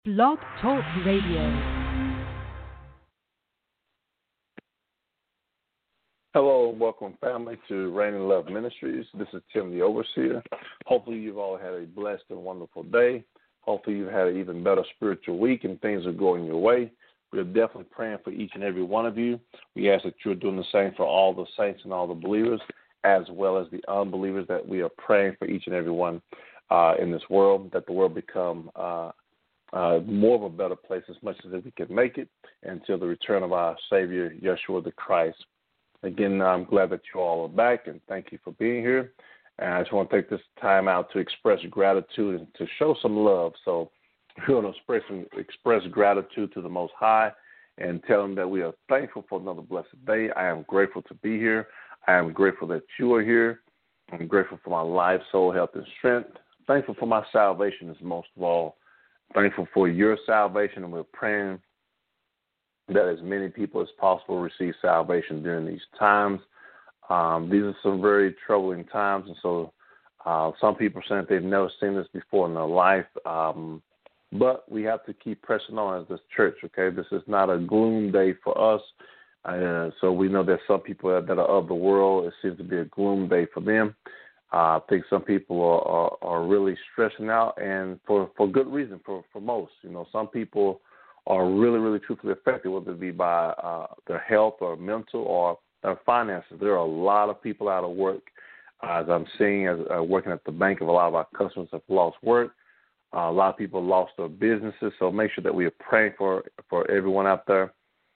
Blog Talk Radio. Hello and welcome, family, to Rain and Love Ministries. This is Tim, the Overseer. Hopefully you've all had a blessed and wonderful day. Hopefully you've had an even better spiritual week and things are going your way. We're definitely praying for each and every one of you. We ask that you're doing the same for all the saints and all the believers, as well as the unbelievers, that we are praying for each and every one in this world, that the world become more of a better place as much as we can make it until the return of our Savior, Yeshua the Christ. Again, I'm glad that you all are back, and thank you for being here. And I just want to take this time out to express gratitude and to show some love. So we're going to express gratitude to the Most High and tell Him that we are thankful for another blessed day. I am grateful to be here. I am grateful that you are here. I'm grateful for my life, soul, health, and strength. Thankful for my salvation is most of all. Thankful for your salvation, and we're praying that as many people as possible receive salvation during these times. These are some very troubling times, and so some people are saying that they've never seen this before in their life, but we have to keep pressing on as this church, okay? This is not a gloom day for us, so we know that some people that are of the world, it seems to be a gloom day for them. I think some people are really stressing out, and for good reason, for most. You know, some people are really, really truthfully affected, whether it be by their health or mental or their finances. There are a lot of people out of work. As I'm seeing, as working at the bank, a lot of our customers have lost work. A lot of people lost their businesses. So make sure that we are praying for everyone out there.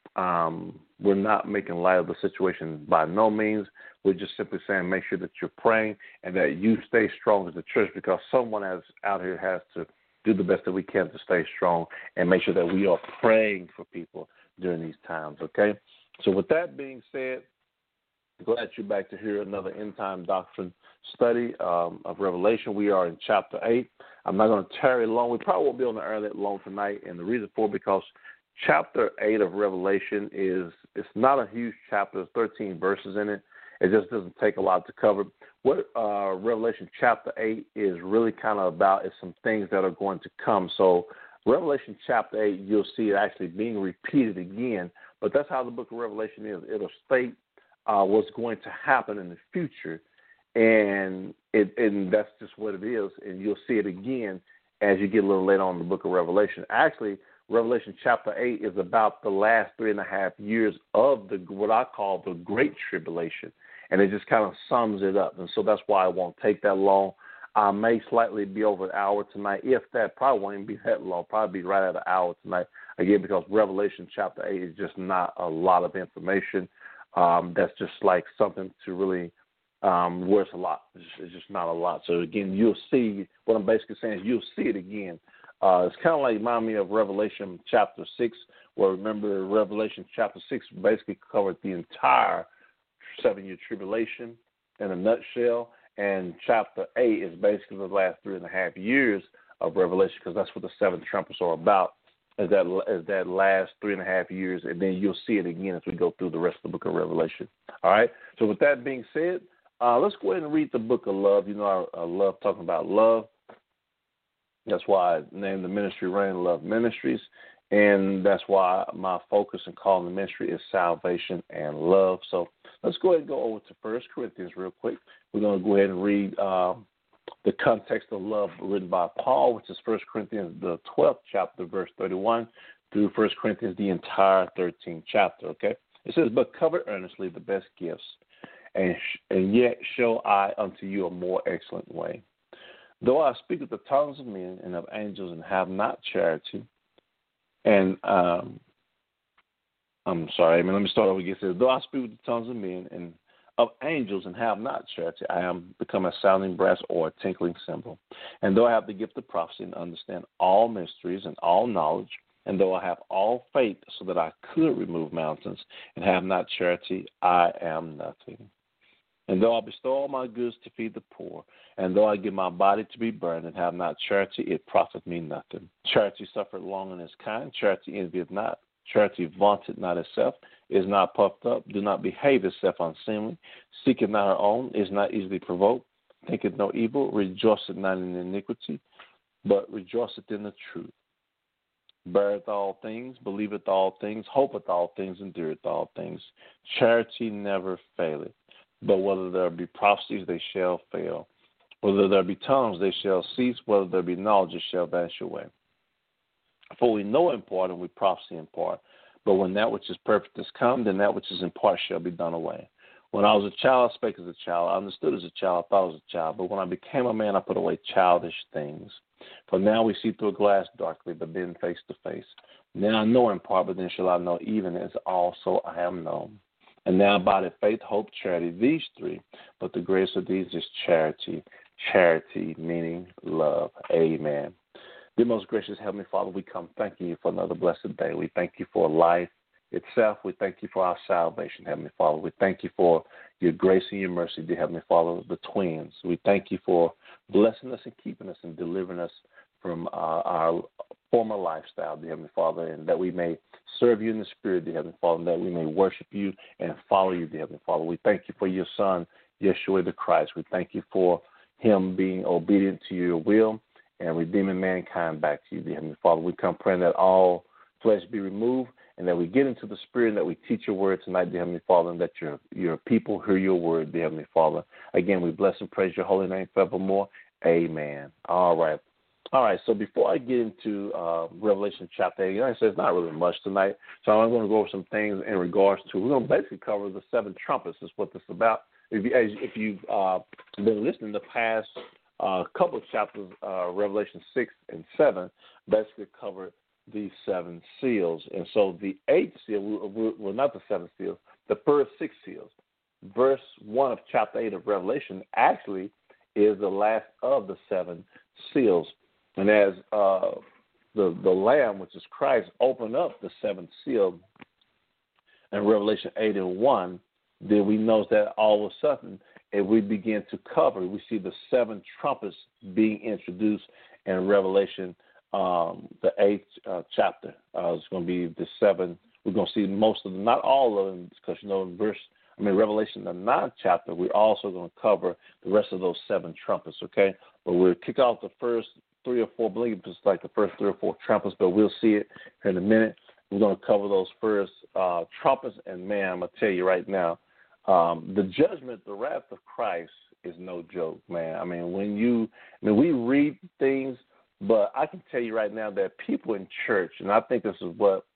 We're not making light of the situation by no means. We're just simply saying make sure that you're praying and that you stay strong as a church, because someone out here has to do the best that we can to stay strong and make sure that we are praying for people during these times, okay? So with that being said, glad you're back to hear another end-time doctrine study of Revelation. We are in chapter 8. I'm not going to tarry long. We probably won't be on the air that long tonight, and the reason for it, because chapter 8 of Revelation it's not a huge chapter. There's 13 verses in it. It just doesn't take a lot to cover. What Revelation chapter 8 is really kind of about is some things that are going to come. So Revelation chapter 8, you'll see it actually being repeated again, but that's how the book of Revelation is. It'll state what's going to happen in the future, and that's just what it is, and you'll see it again as you get a little later on in the book of Revelation. Actually, Revelation chapter 8 is about the last 3.5 years of what I call the Great Tribulation, and it just kind of sums it up. And so that's why it won't take that long. I may slightly be over an hour tonight. If that, probably won't even be that long. Probably be right at an hour tonight, again, because Revelation chapter 8 is just not a lot of information. That's just like something to really where it's a lot. It's just not a lot. So, again, you'll see what I'm basically saying is you'll see it again. It's kind of like remind me of Revelation chapter 6, where remember Revelation chapter 6 basically covered the entire 7-year tribulation in a nutshell, and chapter 8 is basically the last 3.5 years of Revelation, because that's what the 7 trumpets are about, is that last 3.5 years, and then you'll see it again as we go through the rest of the book of Revelation. All right? So with that being said, let's go ahead and read the book of love. You know, I love talking about love. That's why I named the ministry Rain and Love Ministries, and that's why my focus in calling the ministry is salvation and love. So let's go ahead and go over to 1 Corinthians real quick. We're going to go ahead and read the context of love written by Paul, which is 1 Corinthians, the 12th chapter, verse 31, through 1 Corinthians, the entire 13th chapter, okay? It says, "But covet earnestly the best gifts, and yet show I unto you a more excellent way. Though I speak with the tongues of men and of angels and have not charity," and I'm sorry, let me start over again. It says, "Though I speak with the tongues of men and of angels and have not charity, I am become a sounding brass or a tinkling cymbal. And though I have the gift of prophecy and understand all mysteries and all knowledge, and though I have all faith so that I could remove mountains and have not charity, I am nothing. And though I bestow all my goods to feed the poor, and though I give my body to be burned and have not charity, it profiteth me nothing. Charity suffereth long and is kind. Charity envieth not. Charity vaunteth not itself, is not puffed up, do not behave itself unseemly, seeketh not her own, is not easily provoked, thinketh no evil, rejoiceth not in iniquity, but rejoiceth in the truth. beareth all things, believeth all things, hopeth all things, endureth all things. Charity never faileth. But whether there be prophecies, they shall fail. Whether there be tongues, they shall cease. Whether there be knowledge, it shall vanish away. For we know in part, and we prophesy in part. But when that which is perfect is come, then that which is in part shall be done away. When I was a child, I spake as a child. I understood as a child. I thought as a child. But when I became a man, I put away childish things. For now we see through a glass darkly, but then face to face. Now I know in part, but then shall I know, even as also I am known. And now abideth faith, hope, charity, these three. But the greatest of these is charity. Charity meaning love. Amen. Dear most gracious Heavenly Father, we come thanking you for another blessed day. We thank you for life itself. We thank you for our salvation, Heavenly Father. We thank you for your grace and your mercy, dear Heavenly Father, the twins. We thank you for blessing us and keeping us and delivering us from our former lifestyle, dear Heavenly Father, and that we may serve you in the Spirit, dear Heavenly Father, and that we may worship you and follow you, dear Heavenly Father. We thank you for your Son, Yeshua the Christ. We thank you for him being obedient to your will and redeeming mankind back to you, dear Heavenly Father. We come praying that all flesh be removed and that we get into the Spirit and that we teach your word tonight, dear Heavenly Father, and that your people hear your word, dear Heavenly Father. Again, we bless and praise your holy name forevermore. Amen. All right, so before I get into Revelation chapter 8, like I said, it's not really much tonight, so I'm going to go over some things in regards to, we're going to basically cover the seven trumpets is what this is about. If you've been listening the past couple of chapters, Revelation 6 and 7, basically covered these seven seals. And so the eighth seal, well, not the seven seals, the first six seals. Verse 1 of chapter 8 of Revelation actually is the last of the seven seals. And as the Lamb, which is Christ, opened up the seventh seal in Revelation 8 and 1, then we know that all of a sudden, if we begin to cover, we see the seven trumpets being introduced in Revelation, the eighth chapter. It's going to be the seven. We're going to see most of them, not all of them, because in Revelation, the 9th chapter, we're also going to cover the rest of those seven trumpets, okay? But we'll kick off the first 3 or 4, I believe it's like the first 3 or 4 trumpets, but we'll see it here in a minute. We're going to cover those first trumpets, and man, I'm going to tell you right now, the judgment, the wrath of Christ is no joke, man. I mean, we read things, but I can tell you right now that people in church, and I think this is what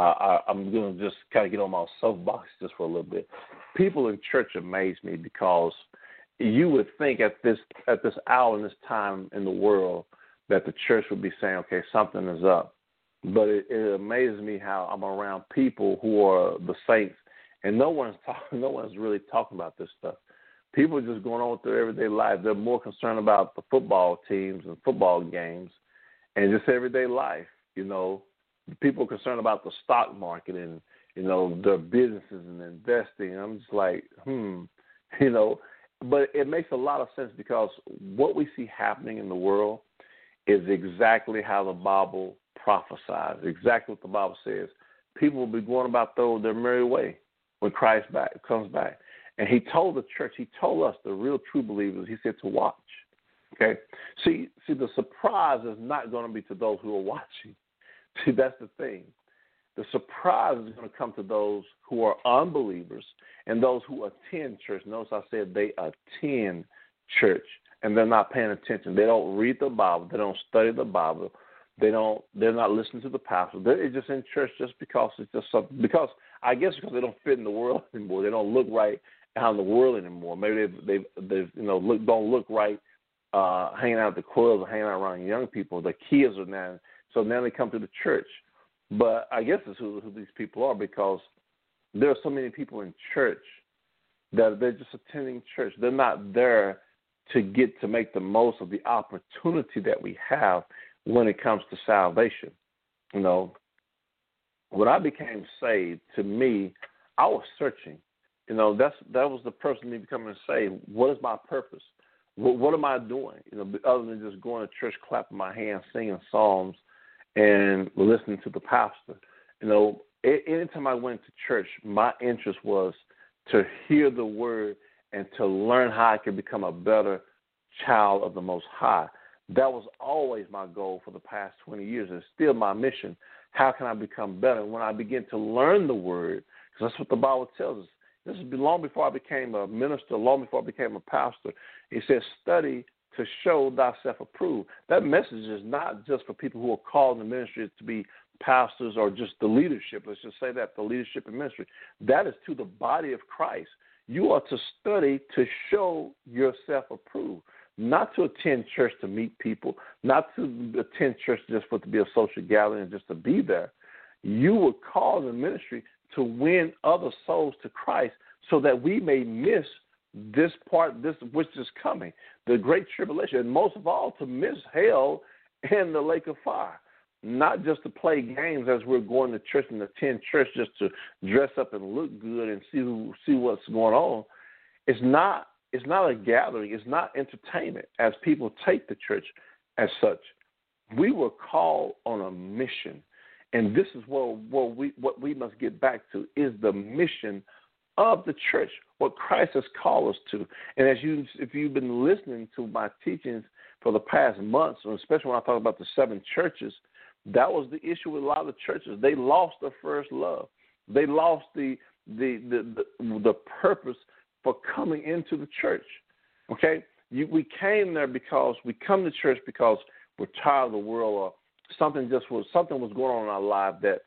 I'm going to just kind of get on my soapbox just for a little bit. People in church amaze me because you would think at this hour and this time in the world that the church would be saying, okay, something is up. But it amazes me how I'm around people who are the saints, and no one's really talking about this stuff. People are just going on with their everyday life. They're more concerned about the football teams and football games and just everyday life. You know, people are concerned about the stock market and, you know, their businesses and investing. I'm just like, you know, but it makes a lot of sense because what we see happening in the world is exactly how the Bible prophesies, exactly what the Bible says. People will be going about their merry way when Christ comes back. And he told the church, he told us, the real true believers, he said to watch. Okay? See, the surprise is not going to be to those who are watching. See, that's the thing. The surprise is going to come to those who are unbelievers and those who attend church. Notice I said they attend church, and they're not paying attention. They don't read the Bible. They don't study the Bible. They're not listening to the pastor. They're just in church just because it's just something. Because I guess because they don't fit in the world anymore. They don't look right out in the world anymore. Maybe they don't look right hanging out at the clubs or hanging out around young people. The kids are now. So now they come to the church. But I guess that's who these people are, because there are so many people in church that they're just attending church. They're not there to make the most of the opportunity that we have when it comes to salvation. You know, when I became saved, to me, I was searching. You know, that was the purpose of me becoming saved. What is my purpose? What am I doing? You know, other than just going to church, clapping my hands, singing psalms, and listening to the pastor. You know, anytime I went to church, my interest was to hear the word and to learn how I could become a better child of the Most High. That was always my goal for the past 20 years. It's still my mission. How can I become better? When I begin to learn the word, because that's what the Bible tells us. This is long before I became a minister, long before I became a pastor. It says, study to show thyself approved. That message is not just for people who are called in the ministry to be pastors or just the leadership. Let's just say that, the leadership in ministry. That is to the body of Christ. You are to study to show yourself approved, not to attend church to meet people, not to attend church just for it to be a social gathering and just to be there. You were called in ministry to win other souls to Christ so that we may miss this part, this which is coming, the great tribulation, and most of all, to miss hell and the lake of fire. Not just to play games as we're going to church and attend church just to dress up and look good and see what's going on. It's not a gathering. It's not entertainment as people take the church as such. We were called on a mission, and this is what we must get back to is the mission of the church, what Christ has called us to. And if you've been listening to my teachings for the past months, especially when I talk about the 7 churches, that was the issue with a lot of the churches. They lost their first love. They lost the purpose for coming into the church. Okay, we came there because we come to church because we're tired of the world, or something was going on in our life that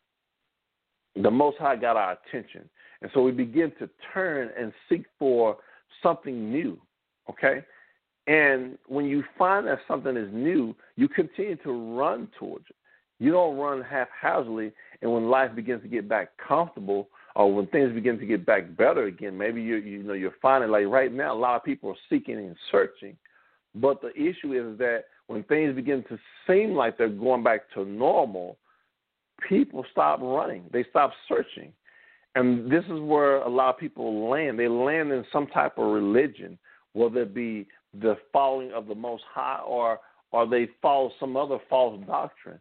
the Most High got our attention, and so we begin to turn and seek for something new. Okay. And when you find that something is new, you continue to run towards it. You don't run haphazardly, and when life begins to get back comfortable, or when things begin to get back better again, maybe you're finding, like right now, a lot of people are seeking and searching. But the issue is that when things begin to seem like they're going back to normal, people stop running. They stop searching. And this is where a lot of people land. They land in some type of religion, whether it be the following of the Most High or they follow some other false doctrine.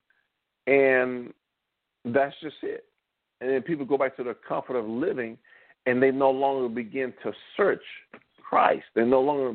And that's just it. And then people go back to their comfort of living, and they no longer begin to search Christ. They no longer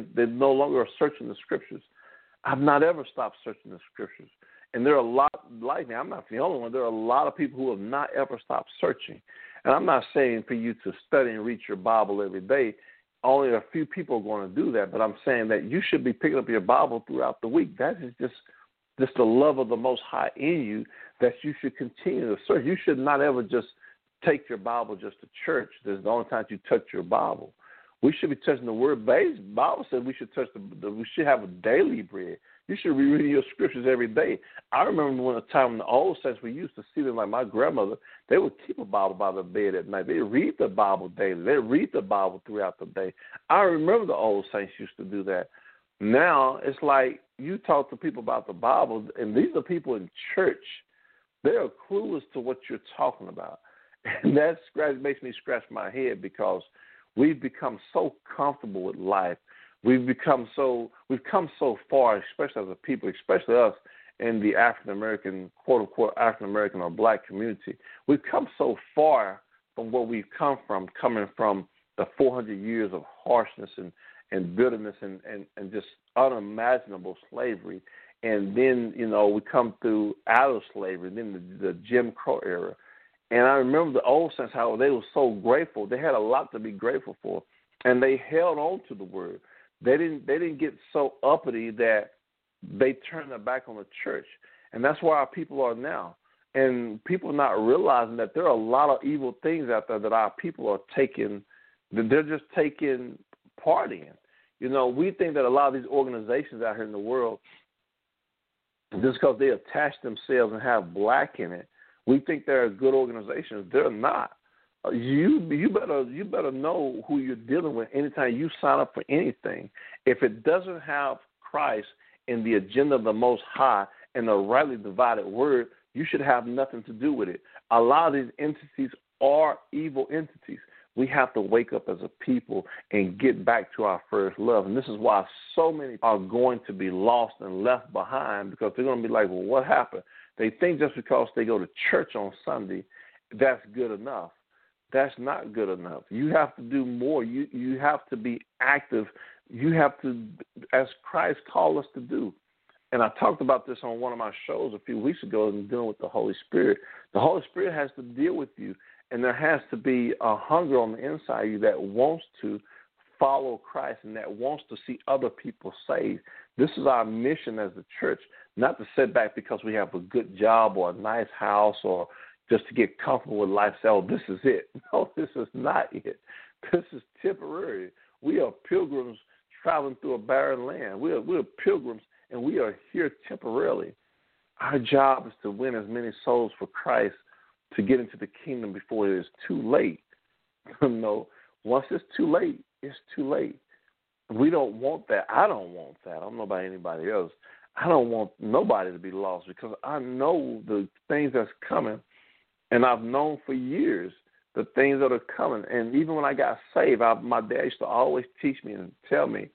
are searching the Scriptures. I've not ever stopped searching the Scriptures. And there are a lot like me. I'm not the only one. There are a lot of people who have not ever stopped searching. And I'm not saying for you to study and read your Bible every day. Only a few people are going to do that, but I'm saying that you should be picking up your Bible throughout the week. That is just the love of the Most High in you that you should continue to search. You should not ever just take your Bible just to church. This is the only time you touch your Bible. We should be touching the Word. The Bible says we should touch we should have a daily bread. You should be reading your scriptures every day. I remember when a time in the old saints, we used to see them, like my grandmother, they would keep a Bible by their bed at night. They read the Bible daily. They read the Bible throughout the day. I remember the old saints used to do that. Now it's like you talk to people about the Bible, and these are people in church. They are clueless to what you're talking about. And that makes me scratch my head because we've become so comfortable with life. We've come so far, especially as a people, especially us in the African-American, quote-unquote, African-American or black community. We've come so far from where we've come from, coming from the 400 years of harshness and bitterness and just unimaginable slavery. And then, we come through out of slavery, then the Jim Crow era. And I remember the old saints, how they were so grateful. They had a lot to be grateful for, and they held on to the word. They didn't get so uppity that they turned their back on the church. And that's where our people are now. And people are not realizing that there are a lot of evil things out there that our people are taking, that they're just taking part in. We think that a lot of these organizations out here in the world, just because they attach themselves and have black in it, we think they're good organizations. They're not. You better know who you're dealing with anytime you sign up for anything. If it doesn't have Christ in the agenda of the Most High and the rightly divided word, you should have nothing to do with it. A lot of these entities are evil entities. We have to wake up as a people and get back to our first love. And this is why so many are going to be lost and left behind, because they're going to be like, well, what happened? They think just because they go to church on Sunday, that's good enough. That's not good enough. You have to do more. You have to be active. You have to, as Christ called us to do. And I talked about this on one of my shows a few weeks ago in dealing with the Holy Spirit. The Holy Spirit has to deal with you, and there has to be a hunger on the inside of you that wants to follow Christ and that wants to see other people saved. This is our mission as the church, not to sit back because we have a good job or a nice house or just to get comfortable with life. Say, oh, this is it. No, this is not it. This is temporary. We are pilgrims traveling through a barren land. We're pilgrims, and we are here temporarily. Our job is to win as many souls for Christ to get into the kingdom before it is too late. No, once it's too late, it's too late. We don't want that. I don't want that. I don't know about anybody else. I don't want nobody to be lost because I know the things that's coming, and I've known for years the things that are coming. And even when I got saved, my dad used to always teach me and tell me,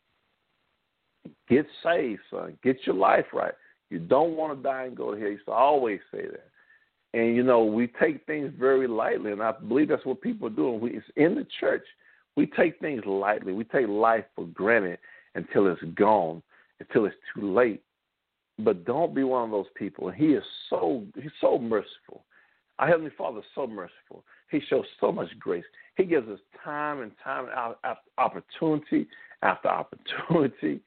get saved, son. Get your life right. You don't want to die and go to hell. He used to always say that. And, we take things very lightly, and I believe that's what people are doing. It's in the church. We take things lightly. We take life for granted until it's gone, until it's too late. But don't be one of those people. And he's so merciful. Our Heavenly Father is so merciful. He shows so much grace. He gives us time and time after opportunity after opportunity.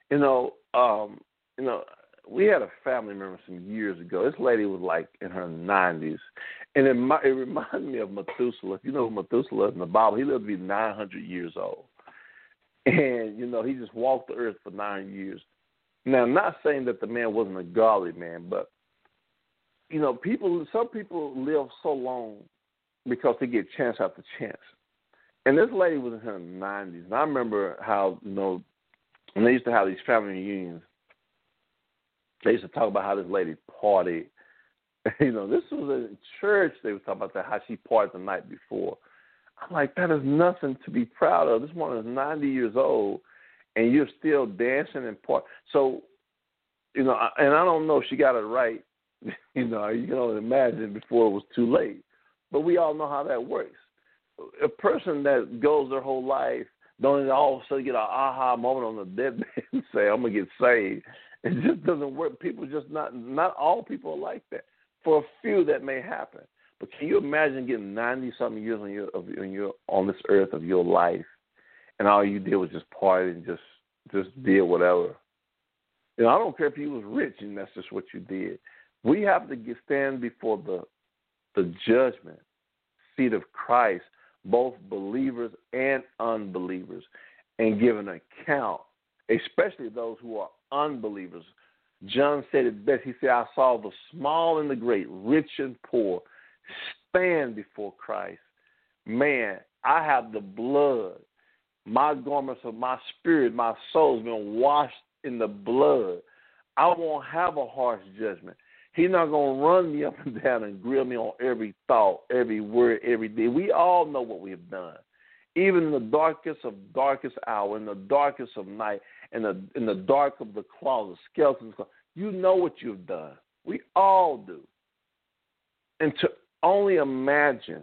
We had a family member some years ago. This lady was like in her 90s. And it reminded me of Methuselah. If you know who Methuselah is in the Bible, he lived to be 900 years old. And, he just walked the earth for 9 years. Now, I'm not saying that the man wasn't a godly man, but, some people live so long because they get chance after chance. And this lady was in her 90s. And I remember how, when they used to have these family reunions, they used to talk about how this lady partied. This was a church. They were talking about that, how she partied the night before. I'm like, that is nothing to be proud of. This woman is 90 years old, and you're still dancing and partying. So, and I don't know if she got it right. You can only imagine before it was too late. But we all know how that works. A person that goes their whole life don't all of a sudden get an aha moment on the deathbed and say, I'm going to get saved. It just doesn't work. People just not all people are like that. For a few, that may happen. But can you imagine getting 90-something years on this earth of your life, and all you did was just party and just did whatever? I don't care if you was rich and that's just what you did. We have to stand before the judgment seat of Christ, both believers and unbelievers, and give an account, especially those who are unbelievers. John said it best. He said, I saw the small and the great, rich and poor, stand before Christ. Man, I have the blood. My garments of my spirit, my soul's been washed in the blood. I won't have a harsh judgment. He's not going to run me up and down and grill me on every thought, every word, every day. We all know what we have done. Even in the darkest hour, in the darkest of night, in the dark of the closet, skeletons, you know what you've done. We all do. And to only imagine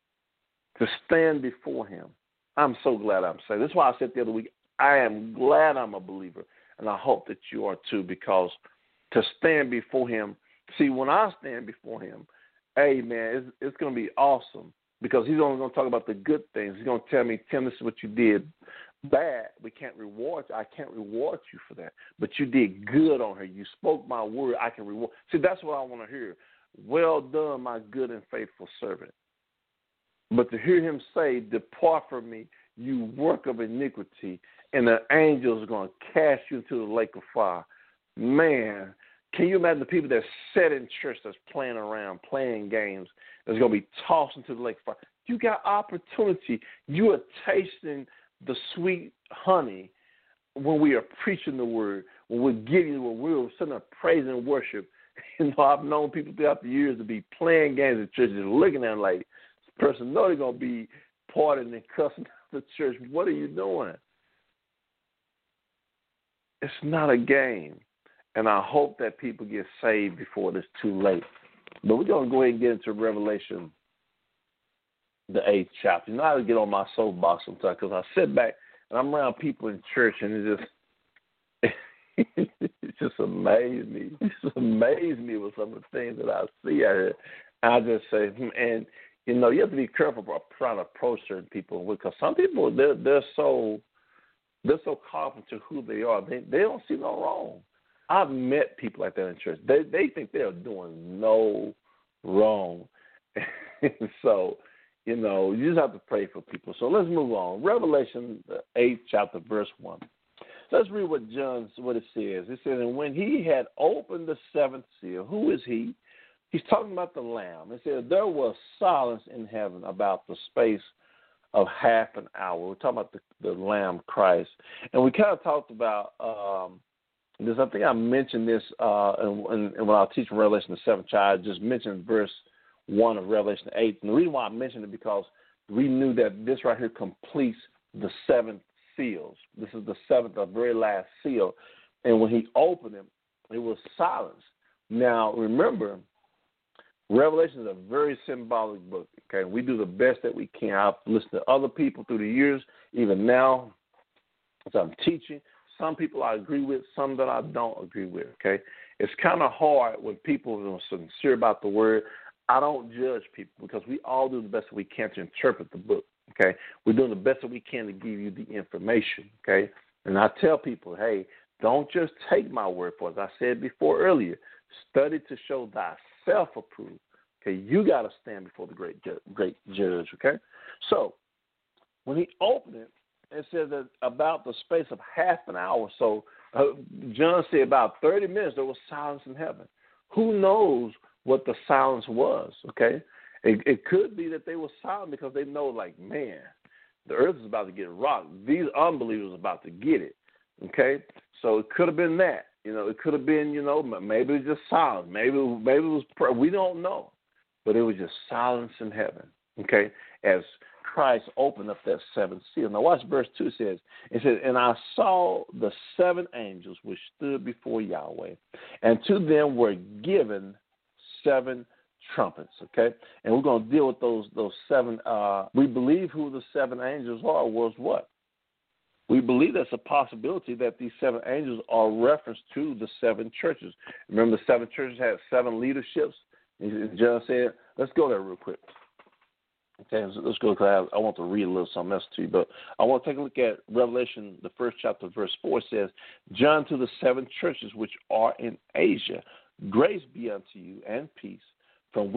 to stand before him, I'm so glad I'm saved. That's why I said the other week, I am glad I'm a believer, and I hope that you are too, because to stand before him, see, when I stand before him, hey, man, it's going to be awesome, because he's only going to talk about the good things. He's going to tell me, Tim, this is what you did bad. We can't reward you. I can't reward you for that. But you did good on her. You spoke my word. I can reward. See, that's what I want to hear. Well done, my good and faithful servant. But to hear him say, depart from me, you work of iniquity, and the angels are going to cast you into the lake of fire. Man, can you imagine the people that sit in church that's playing around, playing games, that's going to be tossed into the lake of fire? You got opportunity. You are tasting the sweet honey when we are preaching the word, when we're giving the word, we're sitting there praise and worship. I've known people throughout the years to be playing games at church, just looking at them like, this person know they're going to be partying and cussing out the church. What are you doing? It's not a game. And I hope that people get saved before it's too late. But we're going to go ahead and get into Revelation, the 8th chapter. I get on my soapbox sometimes because I sit back and I'm around people in church and it just amazed me. Just amazed me with some of the things that I see out here. I just say, and you know, you have to be careful about trying to approach certain people because some people they're so caught into who they are. They don't see no wrong. I've met people like that in church. They think they're doing no wrong. So, you know, you just have to pray for people. So let's move on. Revelation, the 8th chapter, verse 1. Let's read what it says. It says, and when he had opened the seventh seal, who is he? He's talking about the Lamb. It says, there was silence in heaven about the space of half an hour. We're talking about the Lamb Christ. And we kind of talked about this. I think I mentioned this and when I was teaching Revelation, the 7th chapter. I just mentioned verse 1 of Revelation 8. And the reason why I mentioned it because we knew that this right here completes the 7 seals. This is the 7th, the very last seal. And when he opened it, it was silence. Now, remember, Revelation is a very symbolic book. Okay, we do the best that we can. I've listened to other people through the years, even now, as I'm teaching. Some people I agree with, some that I don't agree with. Okay, it's kind of hard when people are sincere about the word. I don't judge people because we all do the best that we can to interpret the book. Okay, we're doing the best that we can to give you the information. Okay, and I tell people, hey, don't just take my word for it. As I said before earlier, study to show thyself approved. Okay, you got to stand before the great judge. Okay, so when he opened it, it says that about the space of half an hour. So John said about 30 minutes there was silence in heaven. Who knows what the silence was? Okay, it could be that they were silent because they know, like, man, the earth is about to get rocked. These unbelievers are about to get it. Okay, so it could have been that. You know, it could have been, you know, maybe it was just silence. Maybe it was prayer. We don't know. But it was just silence in heaven, okay, as Christ opened up that 7th seal. Now watch verse 2 says, it says, and I saw the 7 angels which stood before Yahweh, and to them were given 7 trumpets, okay? And we're going to deal with those 7. We believe who the 7 angels are was what? We believe there's a possibility that these 7 angels are reference to the 7 churches. Remember the 7 churches had 7 leaderships? John said, let's go there real quick. Okay, let's go because I want to read a little something else to you. But I want to take a look at Revelation, the 1st chapter, verse 4 says, John to the 7 churches which are in Asia, grace be unto you and peace from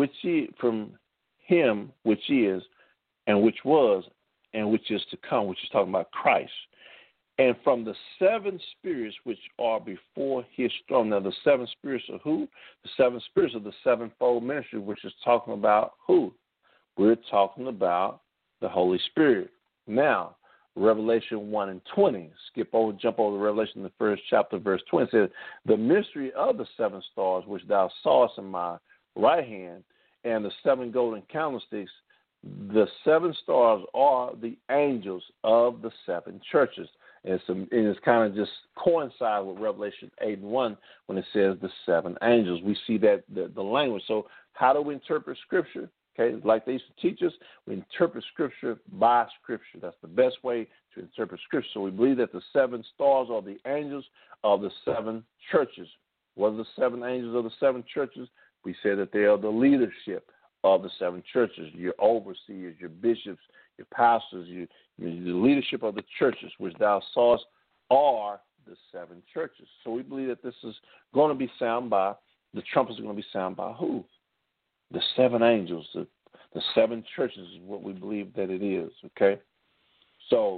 him which is and which was and which is to come, which is talking about Christ. And from the 7 spirits which are before his throne. Now, the 7 spirits are who? The 7 spirits of the 7-fold ministry, which is talking about who? We're talking about the Holy Spirit. Now, Revelation 1 and 20. Jump over to Revelation, the 1st chapter, verse 20. Says, the mystery of the 7 stars which thou sawest in my right hand, and the 7 golden candlesticks, the 7 stars are the angels of the 7 churches. And it's kind of just coincide with Revelation 8 and 1 when it says the 7 angels. We see that the language. So how do we interpret Scripture? Okay, like they used to teach us, we interpret Scripture by Scripture. That's the best way to interpret Scripture. So we believe that the 7 stars are the angels of the 7 churches. What are the 7 angels of the 7 churches? We say that they are the leadership of the 7 churches, your overseers, your bishops, your pastors, the leadership of the churches, which thou sawest are the 7 churches. So we believe that this is going to be sound by, the trumpets are going to be sound by who? The 7 angels, the 7 churches is what we believe that it is, okay? So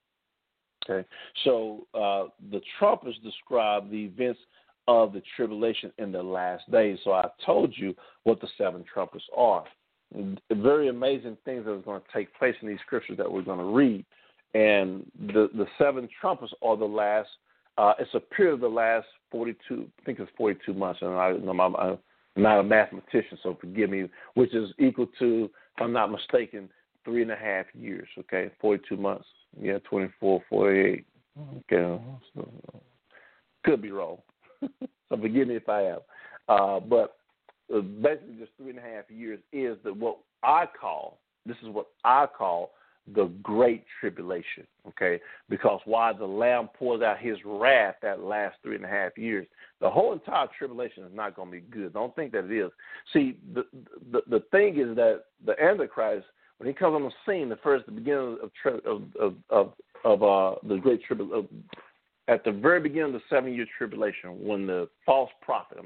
the trumpets describe the events of the tribulation in the last days. So I told you what the 7 trumpets are. Very amazing things that are going to take place in these scriptures that we're going to read. And the 7 trumpets are the last, it's a period of the last 42, I think it's 42 months. And I'm not a mathematician, so forgive me, which is equal to, if I'm not mistaken, 3.5 years, okay? 42 months. Yeah, 24, 48. Okay. So, could be wrong. So forgive me if I am. But basically just 3.5 years is what I call the great tribulation, okay? Because while the Lamb pours out his wrath that last 3.5 years, the whole entire tribulation is not going to be good. Don't think that it is. See, the thing is that the Antichrist, when he comes on the scene, the beginning of the great tribulation, at the very beginning of the 7-year tribulation, when the false prophet,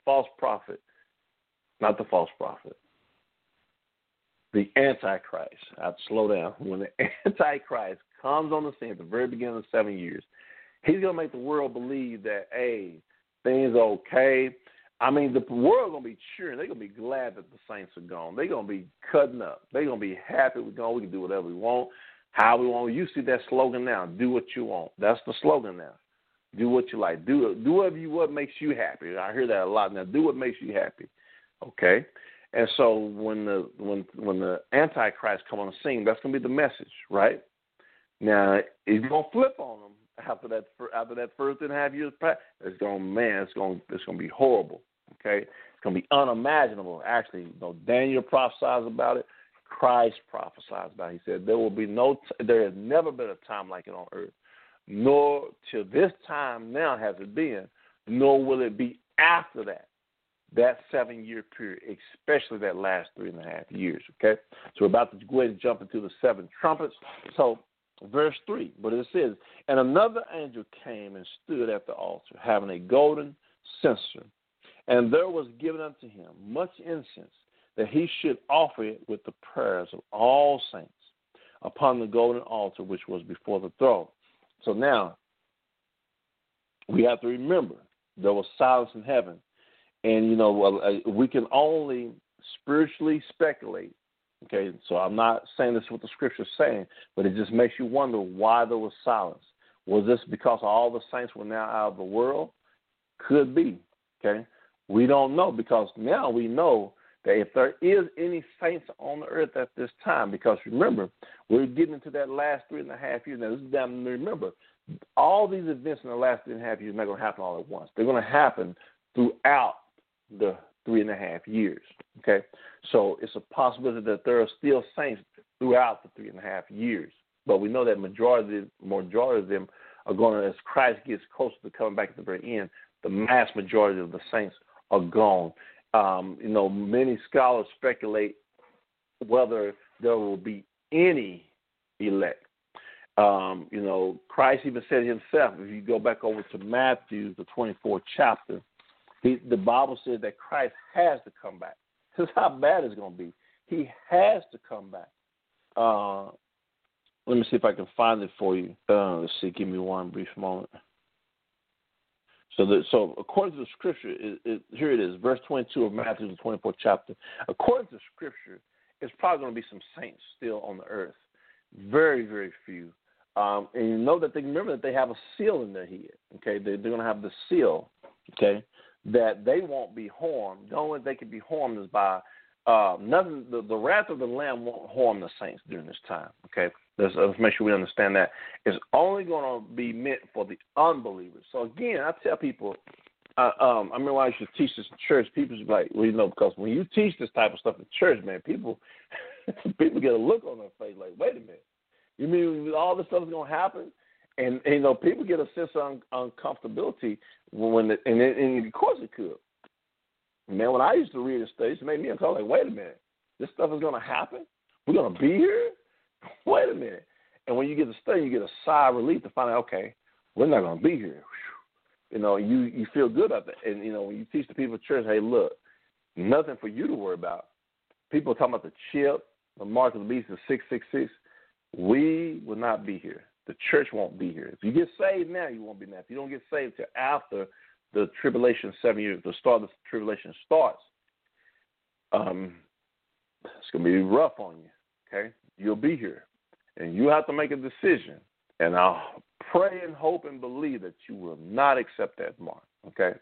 the Antichrist, I have to slow down. When the Antichrist comes on the scene at the very beginning of the 7 years, he's going to make the world believe that, hey, things are okay. I mean, the world going to be cheering. They're going to be glad that the saints are gone. They're going to be cutting up. They're going to be happy we're gone. We can do whatever we want, how we want. You see that slogan now, do what you want. That's the slogan now. Do what you like. Do what makes you happy. I hear that a lot now. Do what makes you happy. Okay? And so when the Antichrist come on the scene, that's going to be the message, right? Now, he's going to flip on them after that first 3.5 years. It's going to be horrible, okay? It's going to be unimaginable. Actually, Daniel prophesies about it. Christ prophesies about it. He said there has never been a time like it on earth, nor till this time now has it been, nor will it be after that 7-year period, especially that last 3.5 years, okay? So we're about to go ahead and jump into the 7 trumpets. So verse 3, but it says, and another angel came and stood at the altar, having a golden censer, and there was given unto him much incense, that he should offer it with the prayers of all saints upon the golden altar which was before the throne. So now, we have to remember, there was silence in heaven. And, we can only spiritually speculate, okay? So I'm not saying this is what the Scripture is saying, but it just makes you wonder why there was silence. Was this because all the saints were now out of the world? Could be, okay? We don't know, because now we know that if there is any saints on the earth at this time, because remember, we're getting into that last 3.5 years. Now, this is damn, remember, all these events in the last 3.5 years are not going to happen all at once. They're going to happen throughout the 3.5 years, okay? So it's a possibility that there are still saints throughout the 3.5 years. But we know that majority of them are going to, as Christ gets closer to coming back at the very end, the mass majority of the saints are gone. Many scholars speculate whether there will be any elect. Christ even said himself, if you go back over to Matthew, the 24th chapter, the Bible says that Christ has to come back. This is how bad it's going to be. He has to come back. Let me see if I can find it for you. Let's see. Give me one brief moment. So according to the Scripture, here it is, verse 22 of Matthew, the 24th chapter. According to Scripture, it's probably going to be some saints still on the earth. Very, very few. And you know that remember that they have a seal in their head. Okay, they're going to have the seal. Okay, that they won't be harmed. The only way they can be harmed is by nothing. The wrath of the Lamb won't harm the saints during this time. Okay, let's make sure we understand that. It's only going to be meant for the unbelievers. So again, I tell people, I remember when I used to teach this in church, people would be like, because when you teach this type of stuff in church, man, people get a look on their face like, wait a minute, you mean all this stuff is going to happen? And people get a sense of uncomfortability and of course it could. Man, when I used to read this stuff, it made me uncomfortable. Like, wait a minute, this stuff is going to happen? We're going to be here? Wait a minute. And when you get to study, you get a sigh of relief to find out, okay, we're not going to be here. You feel good about that. And, when you teach the people at church, hey, look, nothing for you to worry about. People are talking about the chip, the mark of the beast, the 666. We will not be here. The church won't be here. If you get saved now, you won't be now. If you don't get saved till after the tribulation 7 years, the start of the tribulation starts, it's going to be rough on you, okay? You'll be here. And you have to make a decision. And I'll pray and hope and believe that you will not accept that mark, okay?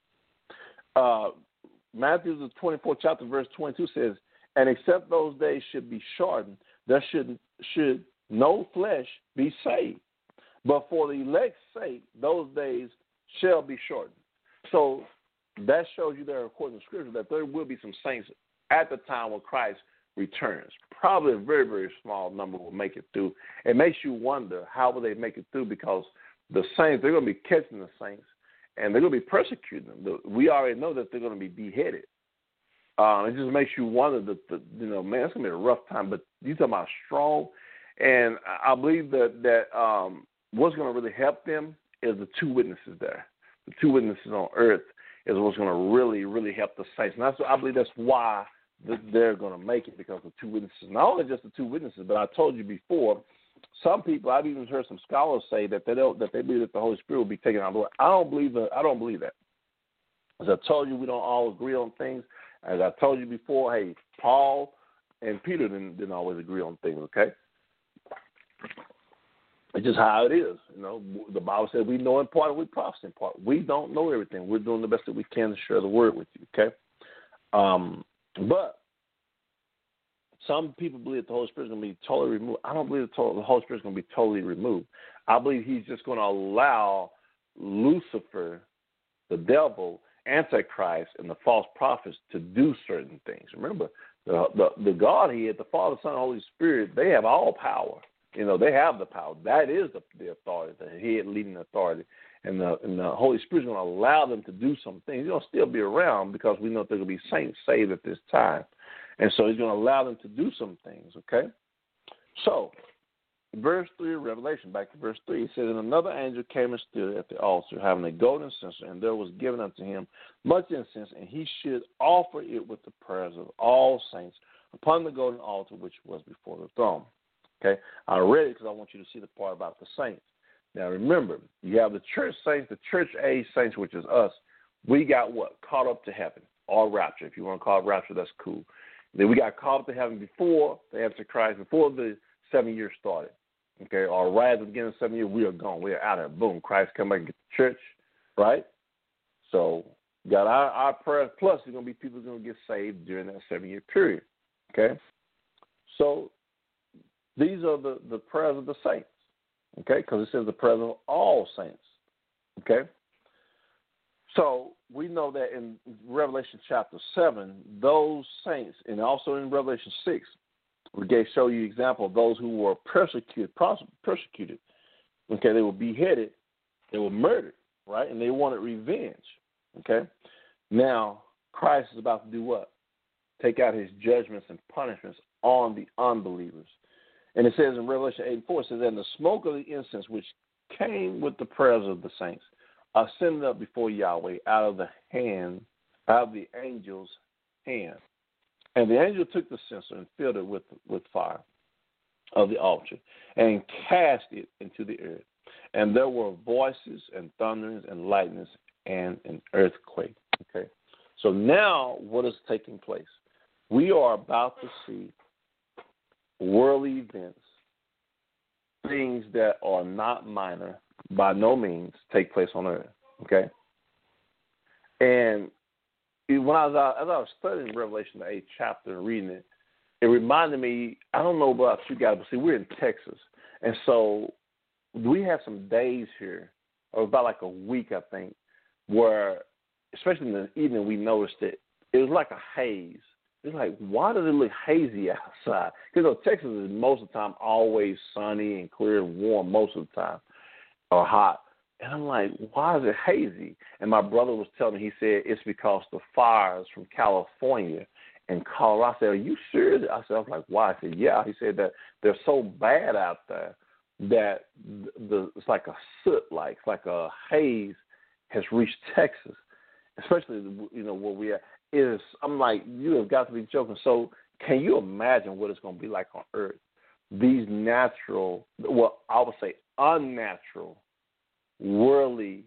Matthew, the 24th chapter, verse 22 says, and except those days should be shortened, there should no flesh be saved. But for the elect's sake, those days shall be shortened. So that shows you there, according to Scripture, that there will be some saints at the time when Christ returns. Probably a very, very small number will make it through. It makes you wonder how will they make it through, because the saints, they're going to be catching the saints, and they're going to be persecuting them. We already know that they're going to be beheaded. It just makes you wonder man, it's going to be a rough time. But you're talking about strong, and I believe that what's going to really help them is the two witnesses there. The two witnesses on earth is what's going to really, really help the saints. And I believe that's why they're going to make it, because of the two witnesses. Not only just the two witnesses, but I told you before, some people, I've even heard some scholars say that they believe that the Holy Spirit will be taken out of the way. I don't believe that. As I told you, we don't all agree on things. As I told you before, hey, Paul and Peter didn't always agree on things, okay? It's just how it is. The Bible says we know in part and we prophesy in part. We don't know everything. We're doing the best that we can to share the word with you, okay? But some people believe that the Holy Spirit is going to be totally removed. I don't believe the Holy Spirit is going to be totally removed. I believe he's just going to allow Lucifer, the devil, Antichrist, and the false prophets to do certain things. Remember, the Godhead, the Father, Son, and Holy Spirit, they have all power. They have the power. That is the authority, the head leading authority. And the Holy Spirit is going to allow them to do some things. They're going to still be around, because we know that there will be saints saved at this time. And so he's going to allow them to do some things, okay? So, verse 3 of Revelation, back to verse 3, it says, "And another angel came and stood at the altar, having a golden censer, and there was given unto him much incense, and he should offer it with the prayers of all saints upon the golden altar which was before the throne." Okay? I read it because I want you to see the part about the saints. Now, remember, you have the church saints, the church age saints, which is us. We got what? Caught up to heaven, or rapture. If you want to call it rapture, that's cool. Then we got caught up to heaven before the Antichrist, before the 7 years started. Okay, or right at the beginning of 7 years, we are gone. We are out of it. Boom, Christ come back and get the church, right? So, got our prayers, plus there's going to be people who are going to get saved during that 7-year period. Okay? So, these are the prayers of the saints. Okay, because it says the prayers of all saints. Okay? So, we know that in Revelation chapter 7, those saints, and also in Revelation 6, we show you example of those who were persecuted. Okay, they were beheaded, they were murdered, right? And they wanted revenge. Okay? Now, Christ is about to do what? Take out his judgments and punishments on the unbelievers. And it says in Revelation 8:4, it says, "And the smoke of the incense which came with the prayers of the saints ascended up before Yahweh out of the angel's hand. And the angel took the censer and filled it with fire of the altar and cast it into the earth. And there were voices and thunderings and lightnings and an earthquake." Okay. So now what is taking place? We are about to see worldly events, things that are not minor, by no means, take place on earth. Okay. And when as I was studying Revelation, the 8th chapter, and reading it, it reminded me, I don't know about you guys, but see, we're in Texas. And so we have some days here, or about like a week, I think, where, especially in the evening, we noticed that it was like a haze. It's like, why does it look hazy outside? Because Texas is most of the time always sunny and clear and warm most of the time, or hot. And I'm like, why is it hazy? And my brother was telling me, he said, it's because the fires from California and Colorado. I said, are you serious? I was like, why? I said, yeah. He said that they're so bad out there that it's like a soot-like, it's like a haze has reached Texas, especially, where we are. I'm like, you have got to be joking. So can you imagine what it's going to be like on earth? These natural, well, I would say unnatural, worldly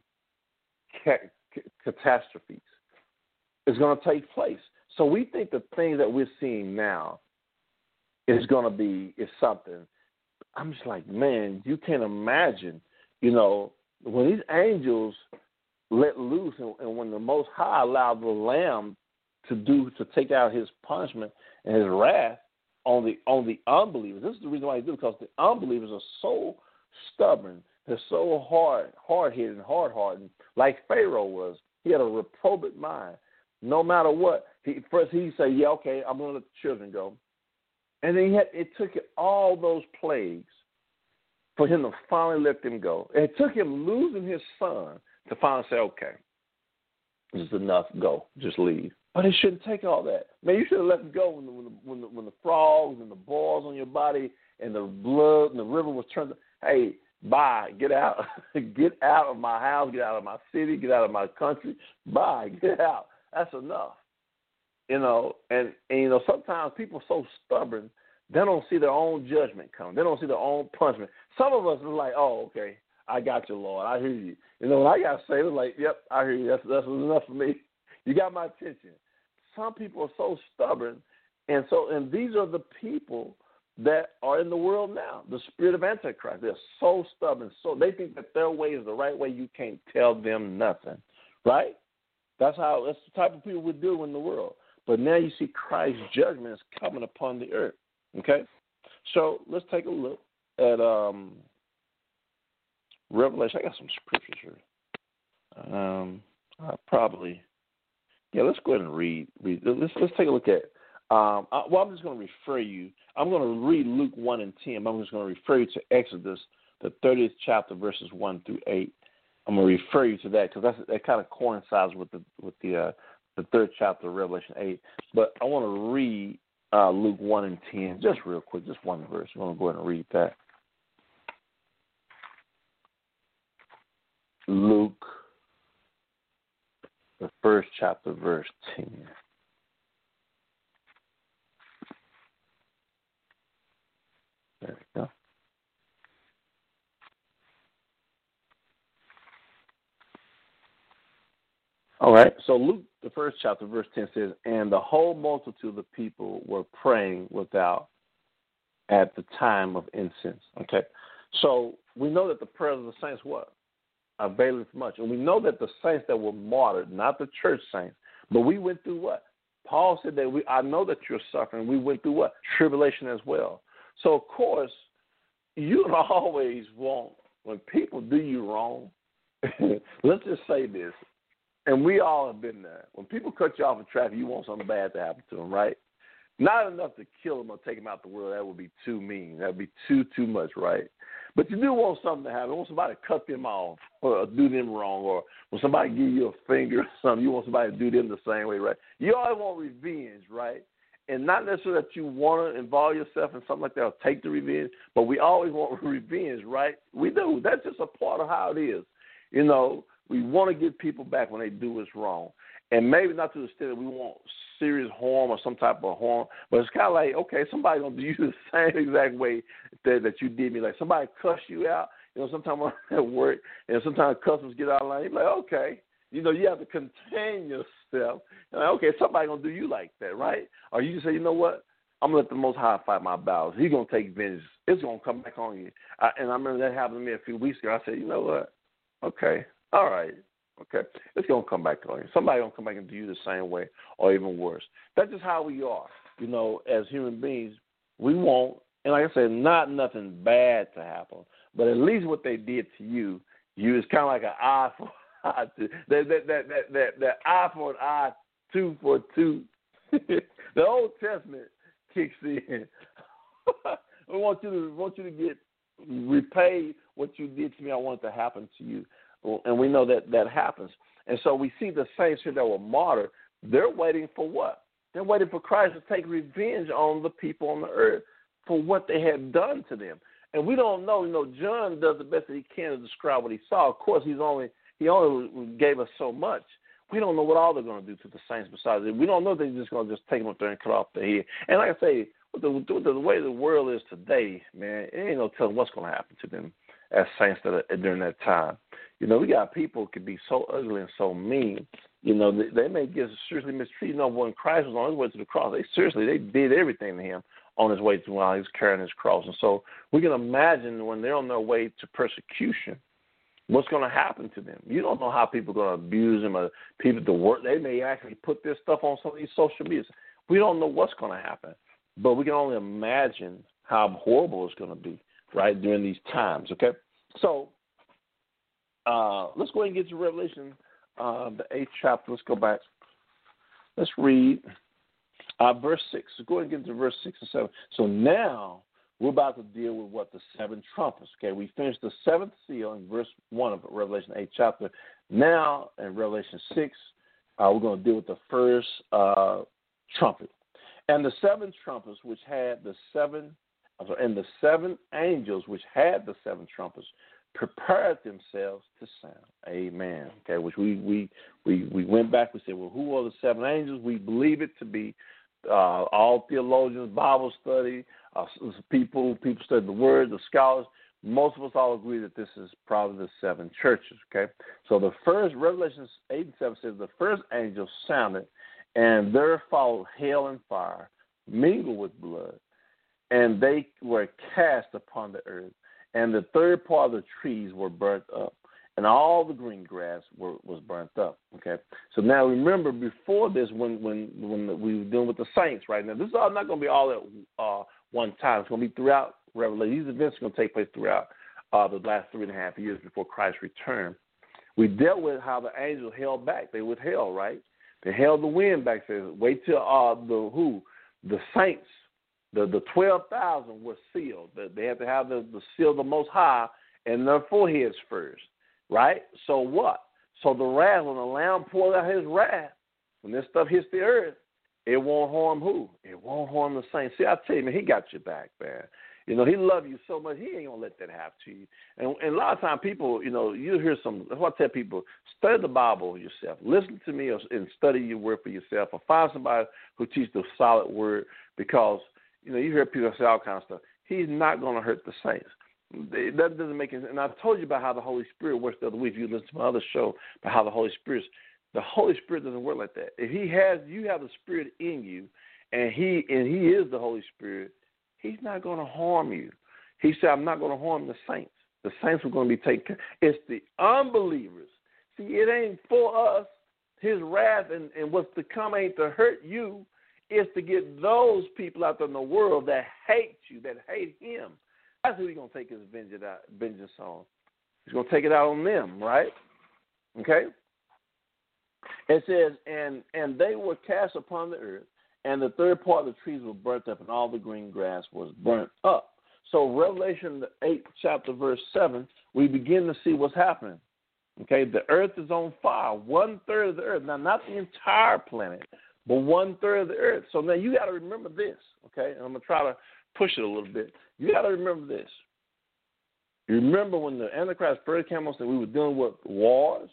catastrophes is going to take place. So we think the things that we're seeing now is something. I'm just like, man, you can't imagine, when these angels let loose and when the Most High allowed the Lamb to take out his punishment and his wrath on the unbelievers. This is the reason why he did it, because the unbelievers are so stubborn. They're so hard-headed and hard-hardened, like Pharaoh was. He had a reprobate mind. No matter what, he say, yeah, okay, I'm going to let the children go. And then it took all those plagues for him to finally let them go. And it took him losing his son to finally say, okay, this is enough, go, just leave. But it shouldn't take all that. Man, you should have let him go when the frogs and the boils on your body and the blood and the river was turned. Hey, bye, get out. Get out of my house, get out of my city, get out of my country. Bye, get out. That's enough. And sometimes people are so stubborn, they don't see their own judgment coming. They don't see their own punishment. Some of us are like, oh, okay, I got you, Lord. I hear you. When I got saved, it's like, yep, I hear you. That's enough for me. You got my attention. Some people are so stubborn, and these are the people that are in the world now, the spirit of Antichrist. They're so stubborn, so they think that their way is the right way. You can't tell them nothing, right? That's the type of people we deal with in the world. But now you see Christ's judgment is coming upon the earth. Okay, so let's take a look at Revelation. I got some scriptures here. Let's go ahead and read. Let's take a look at. I'm just going to refer you. I'm going to read Luke 1 and 10. I'm just going to refer you to Exodus, the 30th chapter, verses 1 through 8. I'm going to refer you to that because that kind of coincides with the third chapter of Revelation 8. But I want to read Luke 1 and 10 just real quick, just one verse. I'm going to go ahead and read that. Luke, the first chapter, verse 10. There we go. All right, so Luke, the first chapter, verse 10 says, and the whole multitude of the people were praying without at the time of incense. Okay, so we know that the prayers of the saints, what? Availeth much. And we know that the saints that were martyred, not the church saints, but we went through what? Paul said that I know that you're suffering. We went through what? Tribulation as well. So, of course, you always want, when people do you wrong, let's just say this, and we all have been there. When people cut you off in traffic, you want something bad to happen to them, right? Not enough to kill them or take them out the world. That would be too mean. That would be too much, right? But you do want something to happen. You want somebody to cut them off or do them wrong, or when somebody give you a finger or something, you want somebody to do them the same way, right? You always want revenge, right? And not necessarily that you want to involve yourself in something like that or take the revenge, but we always want revenge, right? We do. That's just a part of how it is. We want to get people back when they do us wrong. And maybe not to the extent that we want serious harm or some type of harm, but it's kind of like, okay, somebody's going to do you the same exact way that you did me. Like somebody cuss you out, sometimes I'm at work, and sometimes customers get out of line. You're like, okay, you have to contain yourself. Like, okay, somebody's going to do you like that, right? Or you just say, you know what? I'm going to let the Most High fight my battles. He's going to take vengeance. It's going to come back on you. And I remember that happened to me a few weeks ago. I said, you know what? Okay, all right. Okay, it's going to come back on you. Somebody's going to come back and do you the same way or even worse. That's just how we are. As human beings, we want, and like I said, not nothing bad to happen, but at least what they did to you is kind of like an eye for eye. That eye for an eye, tooth for a tooth. The Old Testament kicks in. We want you to get repaid what you did to me. I want it to happen to you. And we know that happens. And so we see the saints here that were martyred. They're waiting for what? They're waiting for Christ to take revenge on the people on the earth for what they had done to them. And we don't know. John does the best that he can to describe what he saw. Of course, he only gave us so much. We don't know what all they're going to do to the saints besides it. We don't know they're just going to just take them up there and cut off their head. And like I say, with the way the world is today, man, it ain't no telling what's going to happen to them as saints during that time. We got people who can be so ugly and so mean. They may get seriously mistreated. When Christ was on his way to the cross, they did everything to him on his way to while he was carrying his cross. And so we can imagine when they're on their way to persecution, what's going to happen to them. You don't know how people are going to abuse them or people to work. They may actually put this stuff on some of these social medias. We don't know what's going to happen, but we can only imagine how horrible it's going to be, right, during these times, okay? So let's go ahead and get to Revelation, the 8th chapter. Let's go back. Let's read Verse 6. So go ahead and get to verse 6 and 7. So now we're about to deal with what? The seven trumpets. Okay, we finished the seventh seal in verse 1 of Revelation 8 chapter. Now in Revelation 6, we're going to deal with the first trumpet. And the seven trumpets which had the seven, and the seven angels which had the seven trumpets prepared themselves to sound. Amen. Okay, which we went back. We said, well, who are the seven angels? We believe it to be all theologians, Bible study, people study the Word, the scholars. Most of us all agree that this is probably the seven churches. Okay, so the first, Revelation 8 and 7 says, the first angel sounded, and there followed hail and fire, mingled with blood, and they were cast upon the earth. And the third part of the trees were burnt up, and all the green grass was burnt up. Okay, so now remember, before this, when we were dealing with the saints, right now, this is all not going to be all at one time. It's going to be throughout Revelation. These events are going to take place throughout the last 3.5 years before Christ's return. We dealt with how the angels held back. They withheld, right? They held the wind back. Says, wait till the saints. The 12,000 were sealed. They had to have the seal of the Most High in their foreheads first, right? So what? So the wrath, when the Lamb poured out his wrath, when this stuff hits the earth, it won't harm who? It won't harm the saints. See, I tell you, man, he got your back, man. You know, he loves you so much, he ain't going to let that happen to you. And a lot of times people, you know, you hear that's what I tell people, study the Bible yourself. Listen to me and study your word for yourself, or find somebody who teaches the solid word, because you know, you hear people say all kinds of stuff. He's not going to hurt the saints. That doesn't make any sense. And I told you about how the Holy Spirit works the other week. If you listen to my other show about how the Holy Spirit doesn't work like that. If you have the Spirit in you, and He is the Holy Spirit, He's not going to harm you. He said, I'm not going to harm the saints. The saints are going to be taken care of. It's the unbelievers. See, it ain't for us. His wrath and what's to come ain't to hurt you. Is to get those people out there in the world that hate you, that hate him. That's who he's going to take his vengeance on. He's going to take it out on them, right? Okay? It says, and they were cast upon the earth, and the third part of the trees were burnt up, and all the green grass was burnt up. So Revelation 8, chapter verse 7, we begin to see what's happening. Okay? The earth is on fire, 1/3 of the earth. Now, not the entire planet, but 1/3 of the earth. So now you got to remember this, okay? And I'm going to try to push it a little bit. You got to remember this. You remember when the Antichrist first came on, said we were dealing with wars,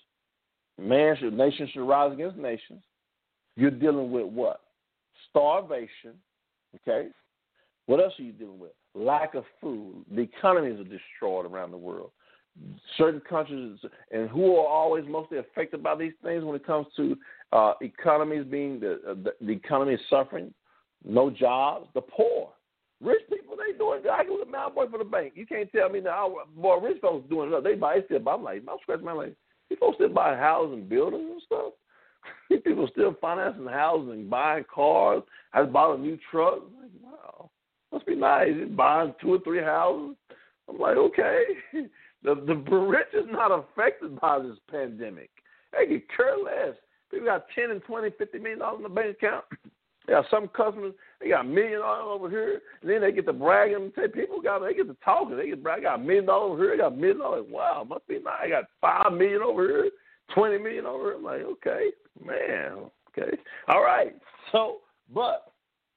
nations should rise against nations. You're dealing with what? Starvation, okay? What else are you dealing with? Lack of food. The economies are destroyed around the world. Certain countries, and who are always mostly affected by these things when it comes to economies being the economy is suffering, no jobs, the poor. Rich people, they doing good. I can look at my boy for the bank. You can't tell me now, boy, rich folks doing it. They still buy. I'm scratching my leg. These folks still buy houses and buildings and stuff. These people still financing houses and buying cars. I just bought a new truck. I'm like, wow, must be nice. Just buying 2 or 3 houses. I'm like, okay. The rich is not affected by this pandemic. They could care less. People got $10 and $20, $50 million in the bank account. They got some customers, they got $1 million over here, and then they get to bragging and say, they get to talking. They get to brag, I got $1 million over here, I got $1 million. Wow, must be nice. I got $5 million over here, $20 million over here. I'm like, okay, man, okay. All right. So, but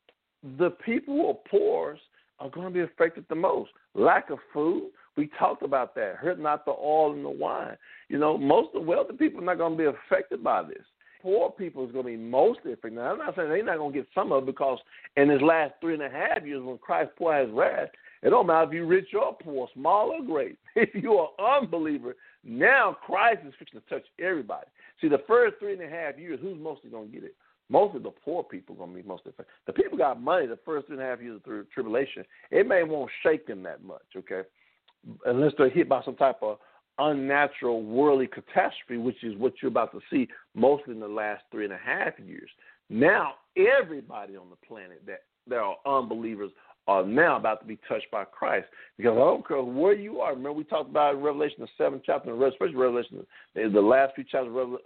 the people who are poor are going to be affected the most. Lack of food. We talked about that. Hurt not the oil and the wine. You know, most of the wealthy people are not going to be affected by this. Poor people is going to be mostly affected. Now, I'm not saying they're not going to get some of it, because in his last 3.5 years when Christ poured out his wrath, it don't matter if you're rich or poor, small or great. If you're an unbeliever, now Christ is fixing to touch everybody. See, the first 3.5 years, who's mostly going to get it? Mostly the poor people are going to be mostly affected. The people got money the first 3.5 years of tribulation. It may won't shake them that much, okay? Unless they're hit by some type of unnatural worldly catastrophe, which is what you're about to see mostly in the last 3.5 years. Now, everybody on the planet that are unbelievers are now about to be touched by Christ. Because I don't care where you are. Remember, we talked about in Revelation, the 7th chapter, especially Revelation, the last few chapters,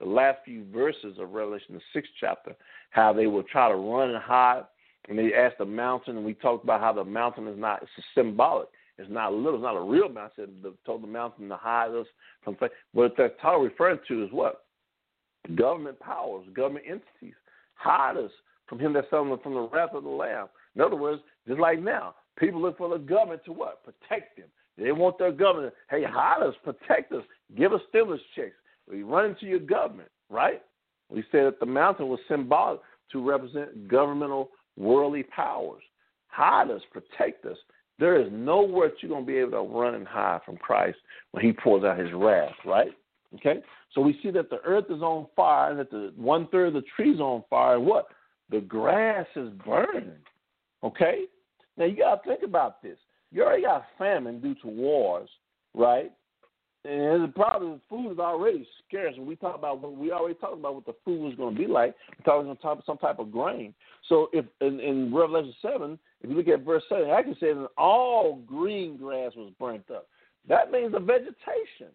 the last few verses of Revelation, the 6th chapter, how they will try to run and hide, and they asked the mountain, and we talked about how the mountain is not, it's symbolic. It's not little, it's not a real mountain. They told the mountain to hide us from faith. What they're referring to is what? Government powers, government entities. Hide us from him that's from the wrath of the Lamb. In other words, just like now, people look for the government to what? Protect them. They want their government, hey, hide us, protect us, give us stimulus checks. We run into your government, right? We said that the mountain was symbolic to represent governmental, worldly powers. Hide us, protect us. There is nowhere that you're going to be able to run and hide from Christ when he pours out his wrath, right? Okay? So we see that the earth is on fire and that the 1/3 of the trees are on fire. And what? The grass is burning. Okay? Now you got to think about this. You already got famine due to wars, right? And the problem is food is already scarce. And we already talked about what the food was going to be like. We talked about some type of grain. So if in Revelation 7, if you look at verse 7, I can say that all green grass was burnt up. That means the vegetation.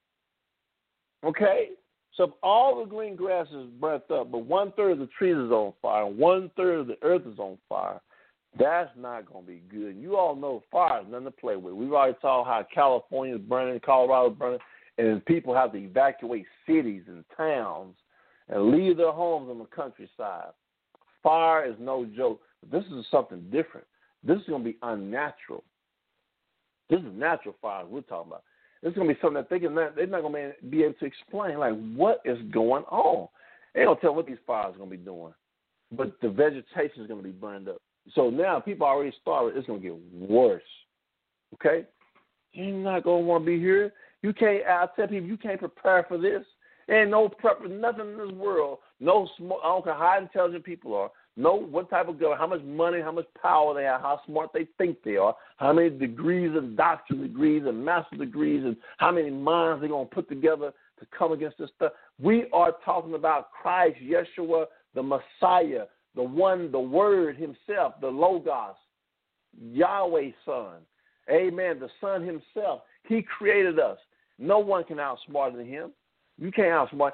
Okay? So if all the green grass is burnt up, but 1/3 of the trees is on fire, 1/3 of the earth is on fire, that's not going to be good. You all know fire is nothing to play with. We've already saw how California is burning, Colorado is burning, and people have to evacuate cities and towns and leave their homes on the countryside. Fire is no joke. This is something different. This is going to be unnatural. This is natural fire we're talking about. This is going to be something that they're not going to be able to explain, like, what is going on? They don't tell what these fires are going to be doing. But the vegetation is going to be burned up. So now people already started. It's going to get worse. Okay? You're not going to want to be here. You can't. I tell people you can't prepare for this. There ain't no prep for nothing in this world. No, I don't care how intelligent people are. Know what type of government, how much money, how much power they have, how smart they think they are, how many degrees and doctorate degrees and master degrees, and how many minds they're going to put together to come against this stuff. We are talking about Christ, Yeshua, the Messiah, the one, the Word himself, the Logos, Yahweh's Son. Amen. The Son himself. He created us. No one can outsmart than him. You can't outsmart.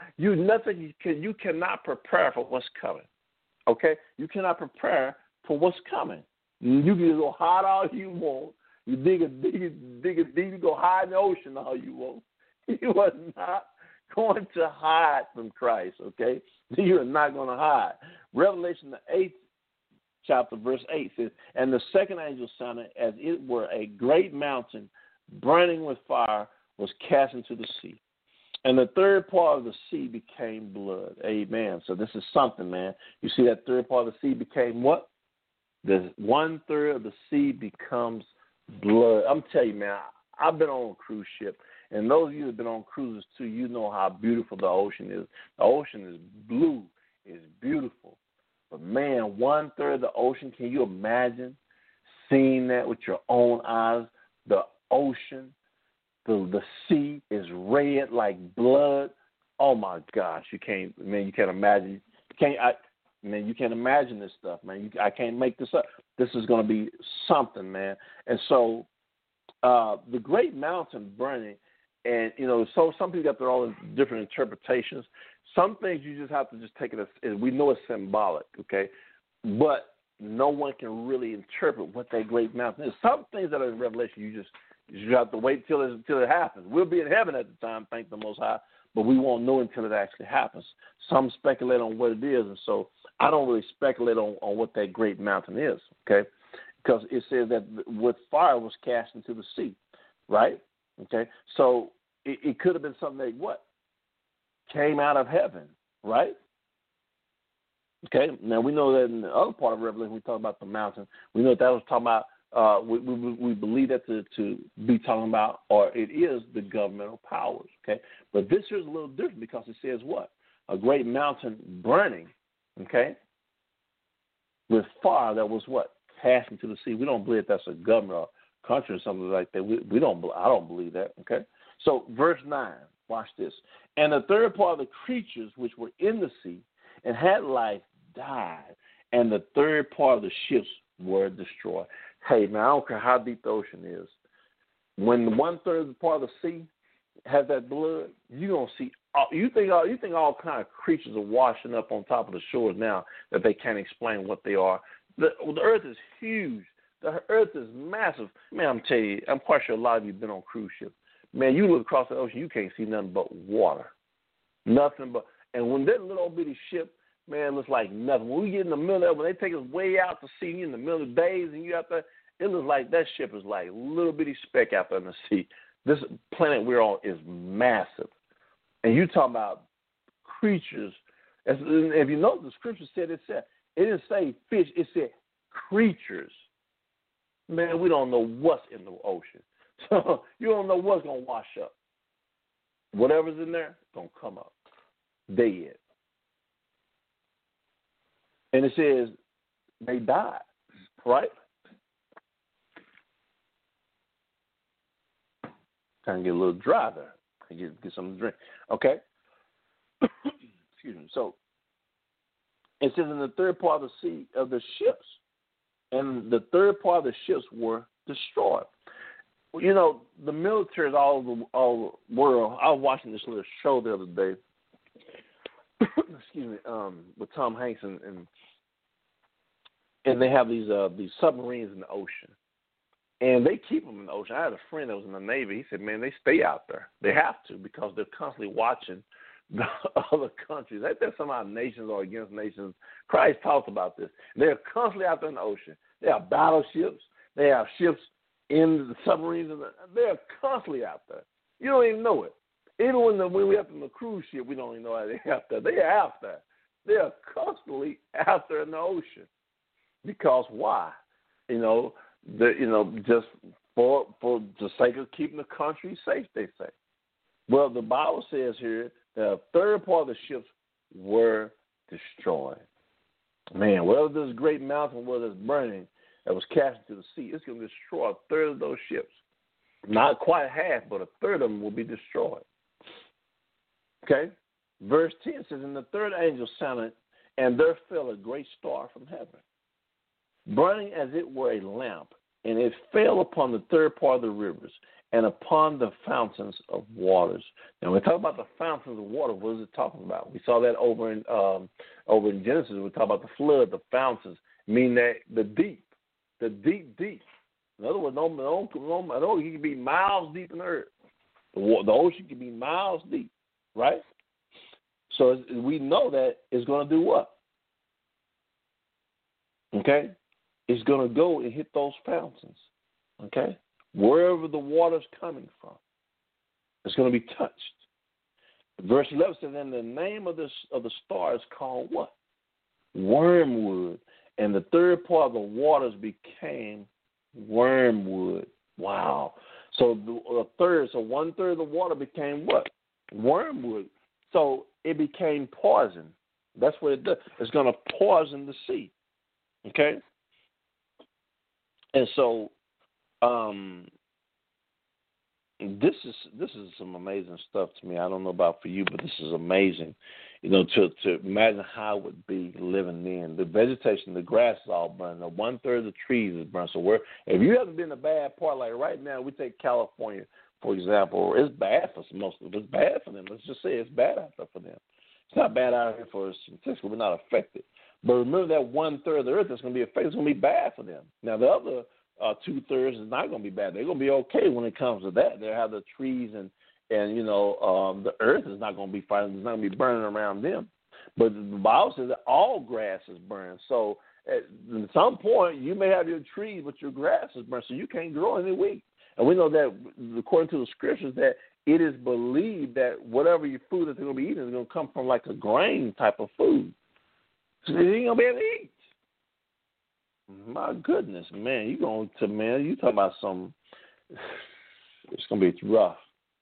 You cannot prepare for what's coming. Okay? You cannot prepare for what's coming. You can go hide all you want. You dig a deep, you go hide in the ocean all you want. You are not going to hide from Christ, okay? You are not going to hide. Revelation, the 8th chapter, verse 8 says, and the second angel sounded as it were a great mountain burning with fire was cast into the sea. And the third part of the sea became blood. Amen. So this is something, man. You see that third part of the sea became what? The 1/3 of the sea becomes blood. I'm telling you, man, I've been on a cruise ship. And those of you that have been on cruises, too, you know how beautiful the ocean is. The ocean is blue. It's beautiful. But, man, 1/3 of the ocean, can you imagine seeing that with your own eyes? The ocean. The sea is red like blood. Oh my gosh, you can't imagine. You can't imagine this stuff, man. I can't make this up. This is going to be something, man. And so, the great mountain burning, and so some people got their own different interpretations. Some things you just have to just take it as we know it's symbolic, okay, but no one can really interpret what that great mountain is. Some things that are in Revelation, you have to wait till it happens. We'll be in heaven at the time, thank the Most High, but we won't know until it actually happens. Some speculate on what it is, and so I don't really speculate on what that great mountain is, okay? Because it says that with fire was cast into the sea, right? Okay, so it could have been something that what? Came out of heaven, right? Okay, now we know that in the other part of Revelation, we talk about the mountain. We know that was talking about, we believe that to be talking about, or it is the governmental powers, okay? But this here is a little different because it says what? A great mountain burning, okay, with fire that was what? Cast into the sea. We don't believe that's a government or country or something like that. I don't believe that, okay? So verse 9, watch this. And the third part of the creatures which were in the sea and had life died, and the third part of the ships were destroyed. Hey, man, I don't care how deep the ocean is. When 1/3 of the part of the sea has that blood, you're going to see you think all kind of creatures are washing up on top of the shores now that they can't explain what they are. The earth is huge. The earth is massive. Man, I'm telling you, I'm quite sure a lot of you have been on cruise ships. Man, you look across the ocean, you can't see nothing but water. Nothing but, and when that little bitty ship, man, looks like nothing. When we get in the middle of it, when they take us way out to sea, in the middle of the days, and you out there, it looks like that ship is like a little bitty speck out there in the sea. This planet we're on is massive. And you talking about creatures. If you notice, the scripture said, it didn't say fish, it said creatures. Man, we don't know what's in the ocean. So you don't know what's going to wash up. Whatever's in there, going to come up dead. And it says they died, right? Kind of get a little dry there. Get something to drink. Okay? Excuse me. So it says in the third part of the sea of the ships, and the third part of the ships were destroyed. You know, the militaries all over the world. I was watching this little show the other day. Excuse me, with Tom Hanks and they have these submarines in the ocean, and they keep them in the ocean. I had a friend that was in the Navy. He said, "Man, they stay out there. They have to because they're constantly watching the other countries. I think some of our nations are against nations. Christ talks about this. They're constantly out there in the ocean. They have battleships. They have ships in the submarines. They're constantly out there. You don't even know it. Even when we up in the cruise ship, we don't even know how they're out there. They are out there. They are constantly out there in the ocean. Because why? Just for the sake of keeping the country safe, they say. Well, the Bible says here that a third part of the ships were destroyed. Man, whether this great mountain was burning that was cast into the sea, it's going to destroy a third of those ships. Not quite half, but a third of them will be destroyed. Okay? Verse 10 says, and the third angel sounded, and there fell a great star from heaven, burning as it were a lamp, and it fell upon the third part of the rivers and upon the fountains of waters. Now, when we talk about the fountains of water, what is it talking about? We saw that over in Genesis. We talk about the flood, the fountains, meaning that the deep. In other words, you can be miles deep in the earth. The ocean can be miles deep, right? So we know that it's going to do what? Okay? It's going to go and hit those fountains, okay? Wherever the water's coming from, it's going to be touched. Verse 11 says, and the name of the star is called what? Wormwood. And the third part of the waters became wormwood. Wow. So one third of the water became what? Wormwood. So it became poison. That's what it does. It's going to poison the sea. Okay? And so this is some amazing stuff to me. I don't know about for you, but this is amazing. To imagine how it would be living then. The vegetation, the grass is all burned. One third of the trees is burned. So if you haven't been in a bad part, like right now, we take California, for example, it's bad for most of them. It's bad for them. Let's just say it's bad out there for them. It's not bad out here for us. We're not affected. But remember that one third of the earth that's going to be affected is going to be bad for them. Now, the other 2/3 is not going to be bad. They're going to be okay when it comes to that. They'll have the trees and the earth is not going to be fighting. It's not going to be burning around them. But the Bible says that all grass is burned. So at some point, you may have your trees, but your grass is burned, so you can't grow any wheat. And we know that, according to the scriptures, that it is believed that whatever your food that they're going to be eating is going to come from like a grain type of food. So they ain't going to be able to eat. My goodness, man, you talking about some, it's going to be rough.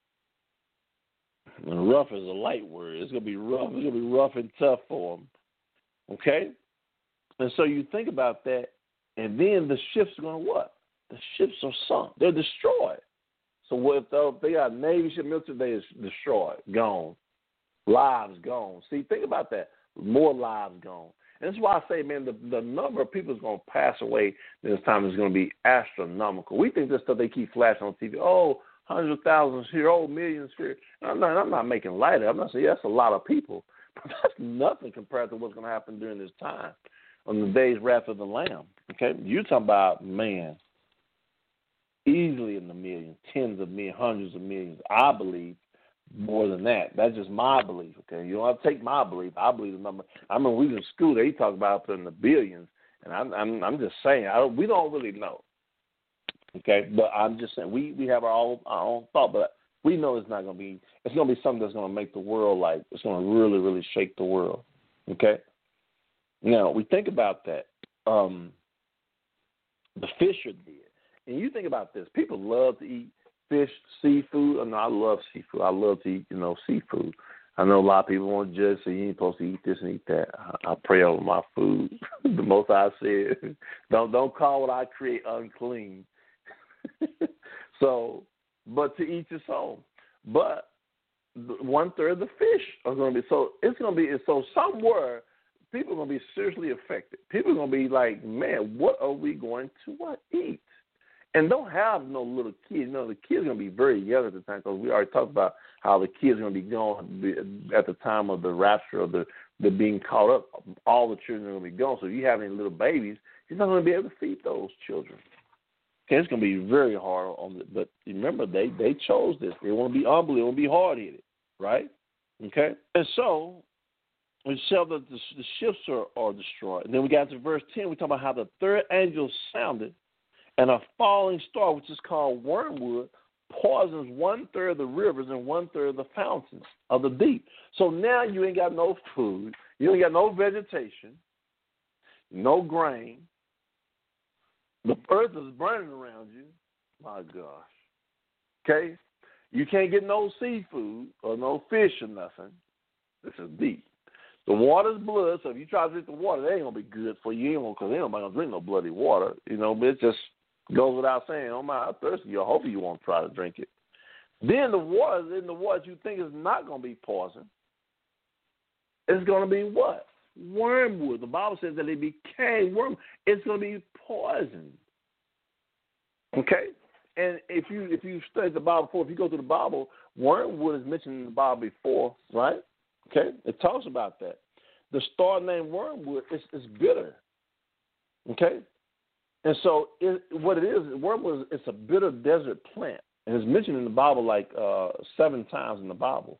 And rough is a light word. It's going to be rough. It's going to be rough and tough for them. Okay? And so you think about that, and then the ships are going to what? The ships are sunk. They're destroyed. So what if they got Navy ship, military, they is destroyed, gone. Lives gone. See, think about that. More lives gone. And that's why I say, man, the number of people that's going to pass away this time is going to be astronomical. We think this stuff they keep flashing on TV. Oh, hundreds of thousands here, millions here. I'm not making light of it. I'm not saying that's a lot of people, but that's nothing compared to what's going to happen during this time on the days wrath of the Lamb. Okay, you're talking about, man, easily in the millions, tens of millions, hundreds of millions. I believe more than that. That's just my belief. Okay, you don't have to take my belief. I believe the number. I remember we was in school. They talk about up in the billions, and I'm just saying we don't really know. Okay, but I'm just saying we have our own thought, but we know it's not going to be. It's going to be something that's going to make the world it's going to really, really shake the world. Okay. Now we think about that. The fish are dead, and you think about this. People love to eat fish, seafood. I love seafood. I love to eat, seafood. I know a lot of people want to judge, say you ain't supposed to eat this and eat that. I pray over my food. The Most High said, don't call what I create unclean. So, but to each his own. But 1/3 of the fish are going to be. So it's going to be. So somewhere people are going to be seriously affected. People are going to be like, man, what are we going to eat? And don't have no little kids. The kids are going to be very young at the time, because we already talked about how the kids are going to be gone at the time of the rapture, of the being caught up. All the children are going to be gone. So if you have any little babies, you're not going to be able to feed those children. Okay, it's going to be very hard on them. But remember, they chose this. They want to be humble. They want to be hard-headed, right? Okay? And so we saw that the ships are destroyed. And then we got to verse 10. We talk about how the third angel sounded, and a falling star, which is called wormwood, poisons 1/3 of the rivers and 1/3 of the fountains of the deep. So now you ain't got no food. You ain't got no vegetation, no grain. The earth is burning around you. My gosh. Okay? You can't get no seafood or no fish or nothing. This is deep. The water's blood, so if you try to drink the water, that ain't going to be good for you, because ain't nobody going to drink no bloody water. But it just goes without saying, oh my, I'm thirsty. I hope you won't try to drink it. Then the water you think is not going to be poison. It's going to be what? Wormwood. The Bible says that it became wormwood. It's going to be poison. Okay? And if you study the Bible before, if you go to the Bible, wormwood is mentioned in the Bible before, right? Okay? It talks about that. The star named wormwood is bitter. Okay? And so wormwood is a bitter desert plant. And it's mentioned in the Bible like 7 times in the Bible.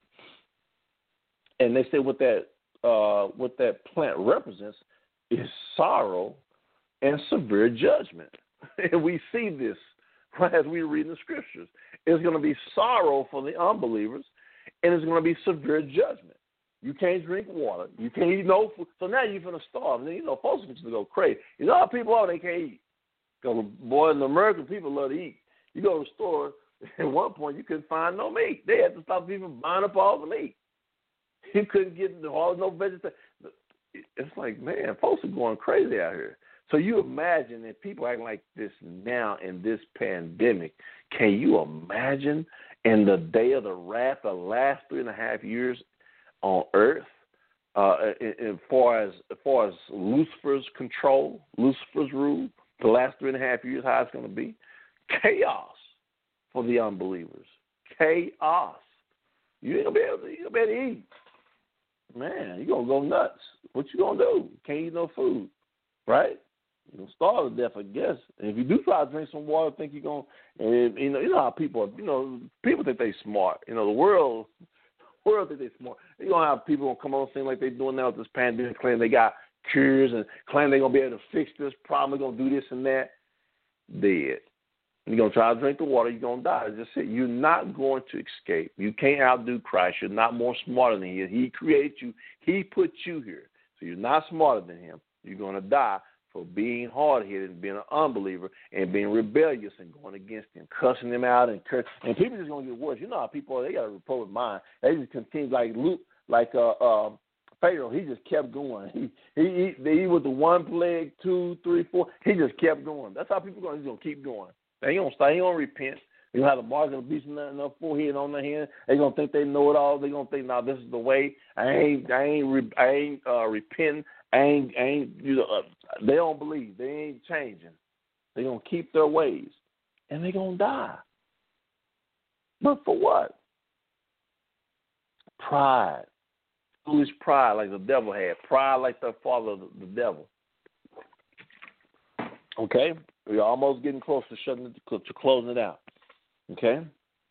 And they say what that plant represents is sorrow and severe judgment. And we see this as we read in the scriptures. It's going to be sorrow for the unbelievers, and it's going to be severe judgment. You can't drink water. You can't eat no food. So now you're going to starve. And then, folks are going to go crazy. How people are, they can't eat. Because, boy, the American people love to eat. You go to the store, at one point you couldn't find no meat. They had to stop people buying up all the meat. You couldn't get no vegetation. It's like, man, folks are going crazy out here. So you imagine if people acting like this now in this pandemic, can you imagine in the day of the wrath, the last 3.5 years on earth, as far as Lucifer's control, Lucifer's rule, the last 3.5 years, how it's going to be? Chaos for the unbelievers. Chaos. You ain't going to be able to eat. Man, you're going to go nuts. What you going to do? Can't eat no food, right? You're going to starve to death, I guess. And if you do try to drink some water, think you're going to, you know how people are, people think they smart. The world think they smart. You're going to have people going to come on saying like they're doing now with this pandemic, claim they got cures and claim they're going to be able to fix this problem, they're going to do this and that. Dead. You're going to try to drink the water, you're going to die. Just say you're not going to escape. You can't outdo Christ. You're not more smarter than He is. He created you. He put you here. So you're not smarter than Him. You're going to die for being hard-headed and being an unbeliever and being rebellious and going against Him, cussing Him out and cursing. And people just going to get worse. You know how people are. They got a report of mind. They just continue like Pharaoh. He just kept going. He was the 1 plague, 2, 3, 4. He just kept going. That's how people are going. He's going to keep going. They ain't going to stop. He ain't going to repent. They're going to have a mark of the beast in their forehead on their hand. They're going to think they know it all. They're going to think, no, this is the way. I ain't repenting. They don't believe. They ain't changing. They're going to keep their ways. And they're going to die. But for what? Pride. Foolish pride like the devil had. Pride like the father of the devil. Okay? We're almost getting close to closing it out. Okay?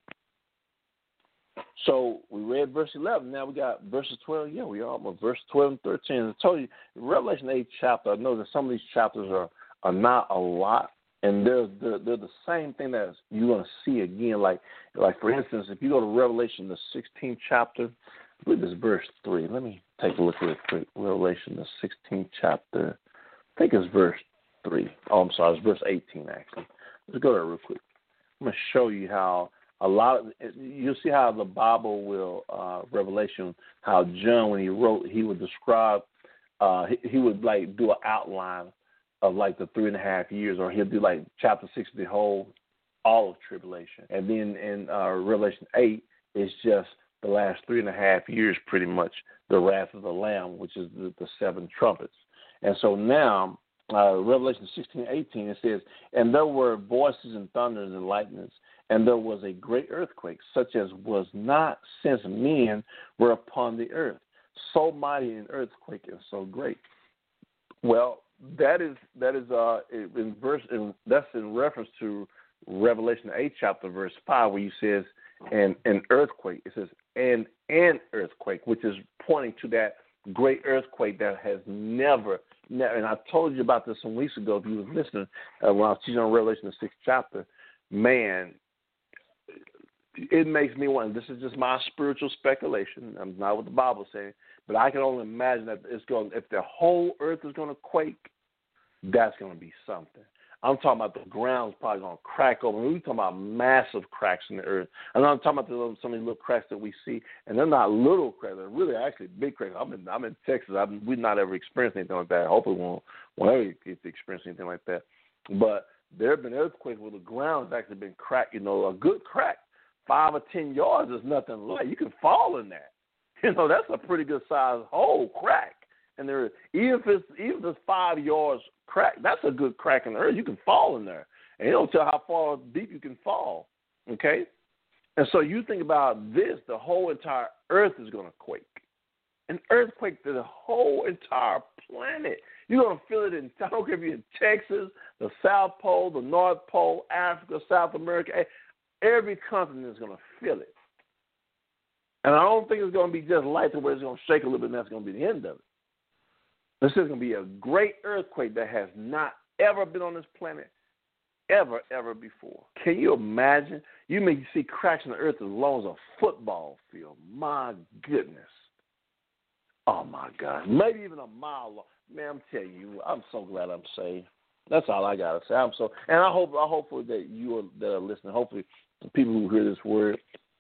So we read verse 11. Now we got verses 12. Yeah, we are almost verse 12 and 13. I told you, Revelation 8 chapter, I know that some of these chapters are not a lot. And they're the same thing that you're going to see again. Like for instance, if you go to Revelation, the 16th chapter, I believe it's verse 3. Let me take a look at it. Revelation, the 16th chapter. I think it's verse 3. Oh, I'm sorry. It's verse 18, actually. Let's go there real quick. I'm going to show you how you'll see how the Bible will, Revelation, how John, when he wrote, he would describe, he would, like, do an outline of, like, the 3.5 years, or he'll do, like, chapter 6, the whole, all of tribulation. And then in Revelation 8, it's just the last 3.5 years, pretty much, the wrath of the Lamb, which is the 7 trumpets. And so now, Revelation 16:18, it says, and there were voices and thunders and lightnings, and there was a great earthquake, such as was not since men were upon the earth. So mighty an earthquake and so great. Well, that's in reference to Revelation 8 chapter verse 5, where he says, and an earthquake. It says, and an earthquake, which is pointing to that great earthquake that has never, and I told you about this some weeks ago if you were listening, when I was teaching on Revelation the 6th chapter. Man, it makes me wonder. This is just my spiritual speculation. I'm not what the Bible's saying, but I can only imagine that if the whole earth is going to quake, that's going to be something. I'm talking about the ground's probably going to crack open. We're talking about massive cracks in the earth. And I'm talking about some of these little cracks that we see, and they're not little cracks. They're really actually big cracks. I'm in Texas. We've not ever experienced anything like that. Hopefully we won't ever get to experience anything like that. But there have been earthquakes where the ground has actually been cracked, a good crack. 5 or 10 yards is nothing light. You can fall in that. That's a pretty good sized hole, crack. And even if it's 5 yards crack, that's a good crack in the earth. You can fall in there. And it don't tell how far deep you can fall. Okay? And so you think about this, the whole entire earth is going to quake. An earthquake to the whole entire planet. You're going to feel it I don't care if you're in Texas, the South Pole, the North Pole, Africa, South America. Every continent is going to feel it. And I don't think it's going to be just light to where it's going to shake a little bit and that's going to be the end of it. This is going to be a great earthquake that has not ever been on this planet, ever before. Can you imagine? You may see cracks in the earth as long as a football field. My goodness. Oh, my God. Maybe even a mile long. Man, I'm telling you, I'm so glad I'm saved. That's all I got to say. And I hope that you that are listening, hopefully the people who hear this word,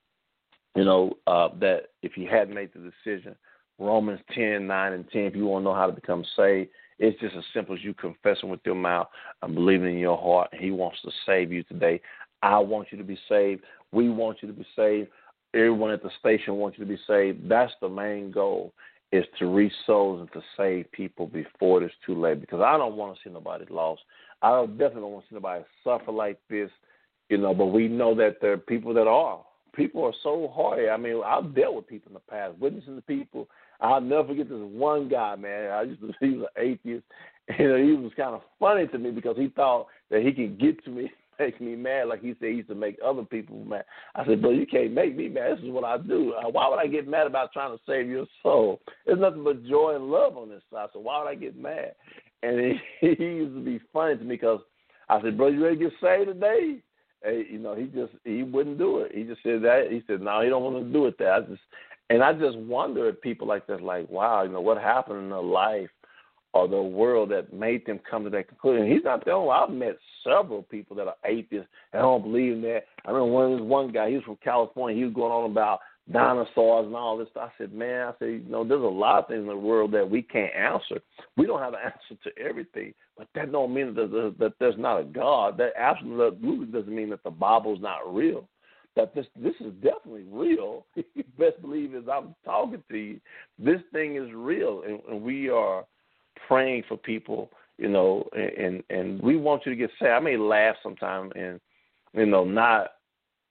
that if you hadn't made the decision, Romans 10:9 and 10, if you want to know how to become saved, it's just as simple as you confessing with your mouth and believing in your heart. He wants to save you today. I want you to be saved. We want you to be saved. Everyone at the station wants you to be saved. That's the main goal, is to reach souls and to save people before it's too late, because I don't want to see nobody lost. I definitely don't want to see nobody suffer like this, but we know that there are people that are. People are so hard. I mean, I've dealt with people in the past, witnessing to people. I'll never forget this one guy, man. He was an atheist. He was kind of funny to me because he thought that he could get to me, make me mad, like he said he used to make other people mad. I said, bro, you can't make me mad. This is what I do. Why would I get mad about trying to save your soul? There's nothing but joy and love on this side, so why would I get mad? And he used to be funny to me because I said, bro, you ready to get saved today? Hey, he wouldn't do it. He just said that. He said, no, he don't want to do it. I just wonder at people like that, like, wow, what happened in their life or the world that made them come to that conclusion. He's not the only one. I've met several people that are atheists and don't believe in that. I remember one guy, he was from California. He was going on about dinosaurs and all this stuff. I said, man, there's a lot of things in the world that we can't answer. We don't have an answer to everything, but that don't mean that there's not a God. That absolutely doesn't mean that the Bible's not real. That this is definitely real. You best believe as I'm talking to you, this thing is real, and we are praying for people, and we want you to get saved. I may laugh sometimes and, not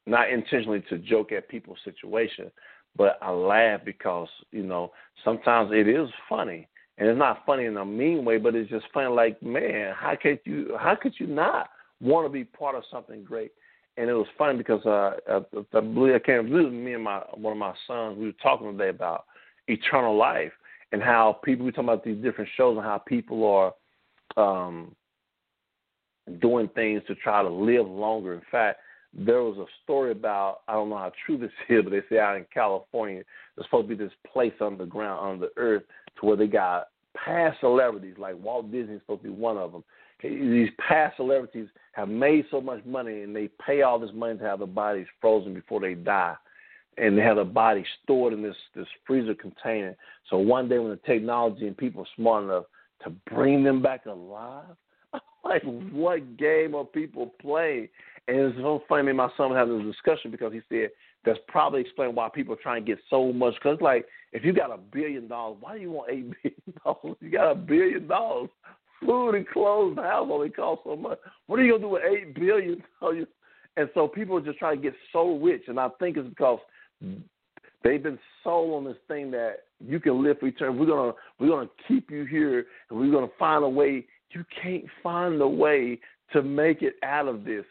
not intentionally to joke at people's situation, but I laugh because, sometimes it is funny. And it's not funny in a mean way, but it's just funny like, man, how could you not want to be part of something great? And it was funny because I believe me and one of my sons, we were talking today about eternal life and how people, we talking about these different shows and how people are doing things to try to live longer. In fact, there was a story about, I don't know how true this is, but they say out in California, there's supposed to be this place underground, under the earth, to where they got past celebrities, like Walt Disney is supposed to be one of them. These past celebrities have made so much money, and they pay all this money to have their bodies frozen before they die. And they have their body stored in this freezer container. So one day when the technology and people are smart enough to bring them back alive, like, what game are people playing? And it's so funny. Me and my son was having this discussion because he said that's probably explaining why people are trying to get so much. Because, like, if you got $1 billion, why do you want $8 billion? You got $1 billion. Food and clothes and house only cost so much. What are you going to do with $8 billion? And so people are just trying to get so rich. And I think it's because they've been sold on this thing that you can live for eternity. We're gonna keep you here, and we're gonna find a way. You can't find a way to make it out of this.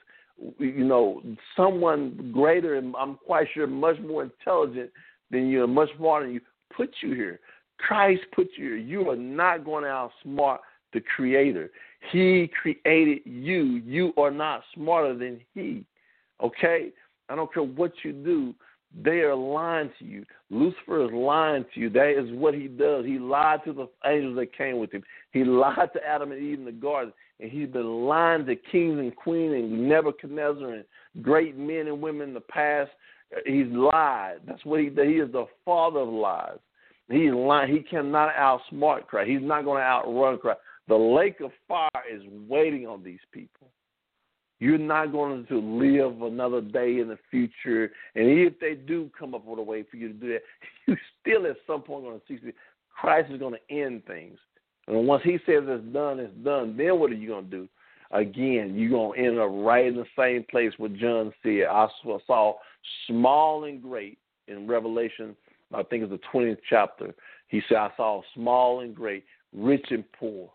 Someone greater, and I'm quite sure much more intelligent than you and much smarter than you, put you here. Christ put you here. You are not going to outsmart the Creator. He created you. You are not smarter than He. Okay? I don't care what you do. They are lying to you. Lucifer is lying to you. That is what he does. He lied to the angels that came with him. He lied to Adam and Eve in the garden. And he's been lying to kings and queens and Nebuchadnezzar and great men and women in the past. He's lied. That's what he does. He is the father of lies. He's lying. He cannot outsmart Christ. He's not going to outrun Christ. The lake of fire is waiting on these people. You're not going to live another day in the future. And if they do come up with a way for you to do that, you still at some point going to see Christ is going to end things. And once he says it's done, it's done. Then what are you going to do? Again, you're going to end up right in the same place where John said, I saw small and great in Revelation, I think it's the 20th chapter. He said, I saw small and great, rich and poor.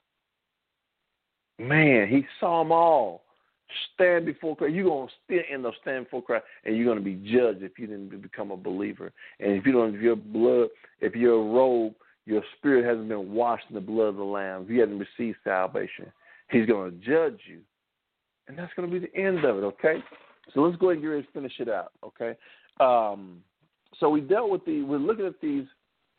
Man, he saw them all. Stand before Christ. You're going to still end up standing before Christ, and you're going to be judged if you didn't become a believer. And if your robe, your spirit hasn't been washed in the blood of the Lamb, if you haven't received salvation, he's going to judge you. And that's going to be the end of it, okay? So let's go ahead and get ready to finish it out, okay? So we dealt with we're looking at these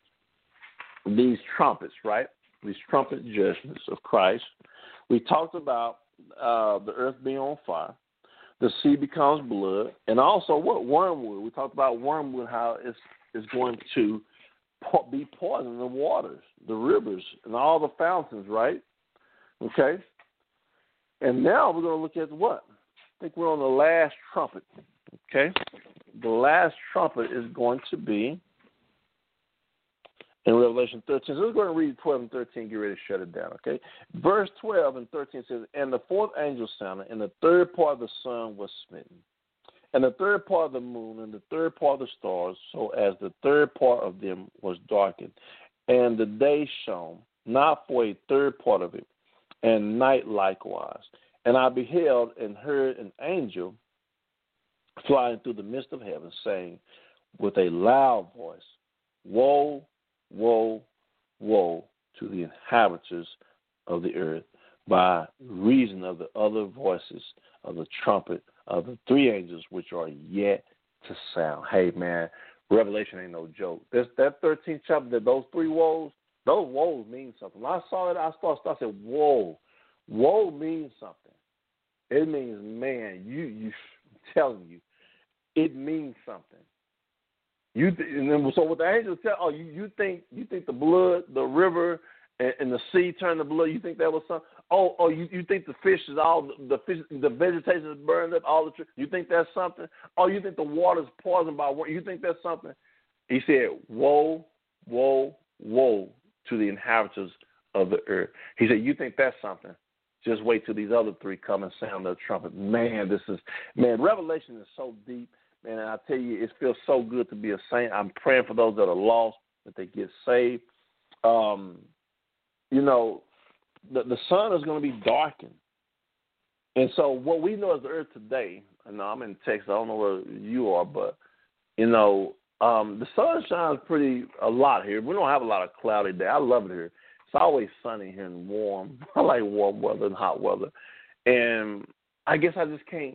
trumpets, right? These trumpet judgments of Christ. We talked about the earth being on fire, the sea becomes blood, and also what? Wormwood. We talked about wormwood, how it's going to be poison in the waters, the rivers, and all the fountains, right? Okay? And now we're going to look at what? I think we're on the last trumpet, okay? The last trumpet is going to be in Revelation 13. So we're going to read 12 and 13, get ready to shut it down, okay? Verse 12 and 13 says, And the fourth angel sounded, and the third part of the sun was smitten, and the third part of the moon, and the third part of the stars, so as the third part of them was darkened. And the day shone, not for a third part of it, and night likewise. And I beheld and heard an angel flying through the midst of heaven, saying with a loud voice, Woe, woe, woe to the inhabitants of the earth, by reason of the other voices of the trumpet of the three angels which are yet to sound. Hey, man, Revelation ain't no joke. That 13th chapter, those three woes mean something. When I saw it, I said, whoa. Woe means something. It means, man, I'm telling you, it means something. So what the angels tell, you think the blood, the river, and the sea turned to blood? You think that was something? You think the fish is all the vegetation is burned up, all the trees? You think that's something? You think the water is poisoned by water? You think that's something? He said, woe, woe, woe to the inhabitants of the earth. He said, you think that's something? Just wait till these other three come and sound the trumpet. Man, Revelation is so deep. Man, and I tell you, it feels so good to be a saint. I'm praying for those that are lost, that they get saved. You know, the sun is going to be darkened. And so what we know as the earth today, and I'm in Texas, I don't know where you are, but, you know, the sun shines a lot here. We don't have a lot of cloudy days. I love it here. It's always sunny here and warm. I like warm weather and hot weather. And I guess I just can't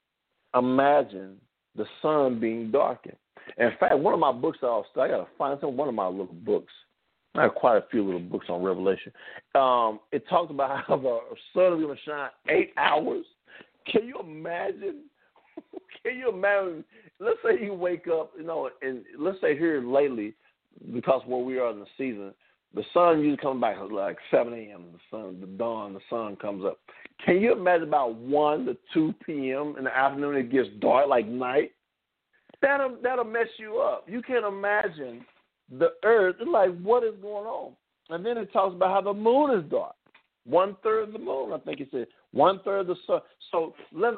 imagine the sun being darkened. In fact, one of my books I got to find one of my little books. I have quite a few little books on Revelation. It talks about how the sun is going to shine 8 hours. Can you imagine? Can you imagine? Let's say you wake up, you know, and let's say here lately, because where we are in the season, the sun usually comes back at like 7 a.m. The sun comes up. Can you imagine about 1 to 2 p.m. in the afternoon it gets dark like night? That'll mess you up. You can't imagine the earth. It's like, what is going on? And then it talks about how the moon is dark. 1/3 of the moon, I think it said. 1/3 of the sun. So let's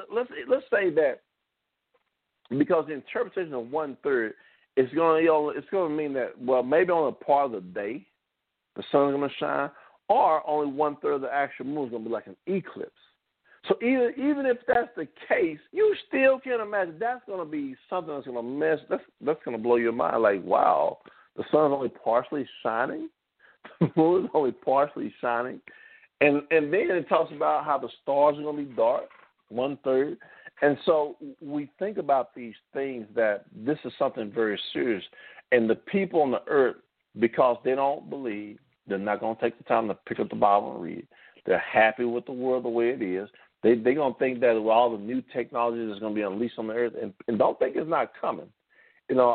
say that, because the interpretation of 1/3 it's going to mean that, well, maybe on a part of the day the sun is going to shine, or only 1/3 of the actual moon is going to be like an eclipse. So even if that's the case, you still can't imagine. That's going to be something that's going to that's going to blow your mind. Like, wow, the sun's only partially shining. The moon is only partially shining. And then it talks about how the stars are going to be dark, 1/3. And so we think about these things, that this is something very serious. And the people on the earth, because they don't believe, they're not going to take the time to pick up the Bible and read. They're happy with the world the way it is. They're going to think that with all the new technology that's going to be unleashed on the earth, and don't think it's not coming. You know,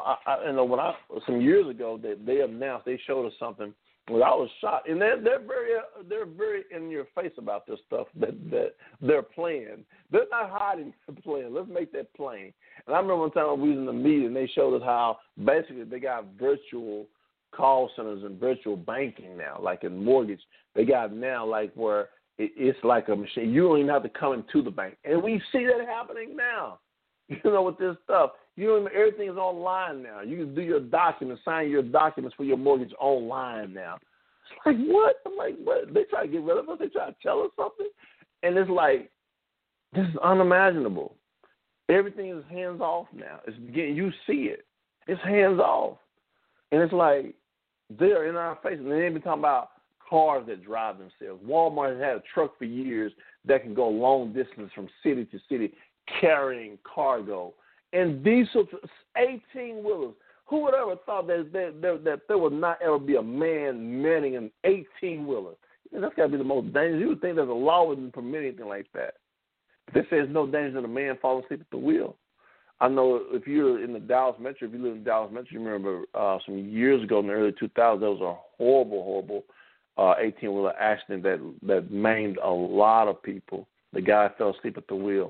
some years ago, they announced, they showed us something. Well, I was shocked, and they're very in your face about this stuff that they're playing. They're not hiding the plan. Let's make that plain. And I remember one time we was in the meeting, they showed us how basically they got virtual call centers and virtual banking now, like in mortgage. They got now like where it's like a machine. You don't even have to come into the bank, and we see that happening now. You know, with this stuff, everything is online now. You can do your documents, sign your documents for your mortgage online now. It's like, what? I'm like, what? They try to get rid of us? They try to tell us something? And it's like, this is unimaginable. Everything is hands off now. You see it. It's hands off. And it's like, they're in our face. And they ain't been talking about cars that drive themselves. Walmart has had a truck for years that can go long distance from city to city, carrying cargo. And diesel 18-wheelers. Who would ever thought that there would not ever be a man manning an 18-wheeler? That's got to be the most dangerous. You would think there's a law wouldn't permit anything like that. They say there's no danger that a man falling asleep at the wheel. I know if you're in the Dallas Metro, if you live in the Dallas Metro, you remember some years ago in the early 2000s, there was a horrible 18-wheeler accident that maimed a lot of people. The guy fell asleep at the wheel.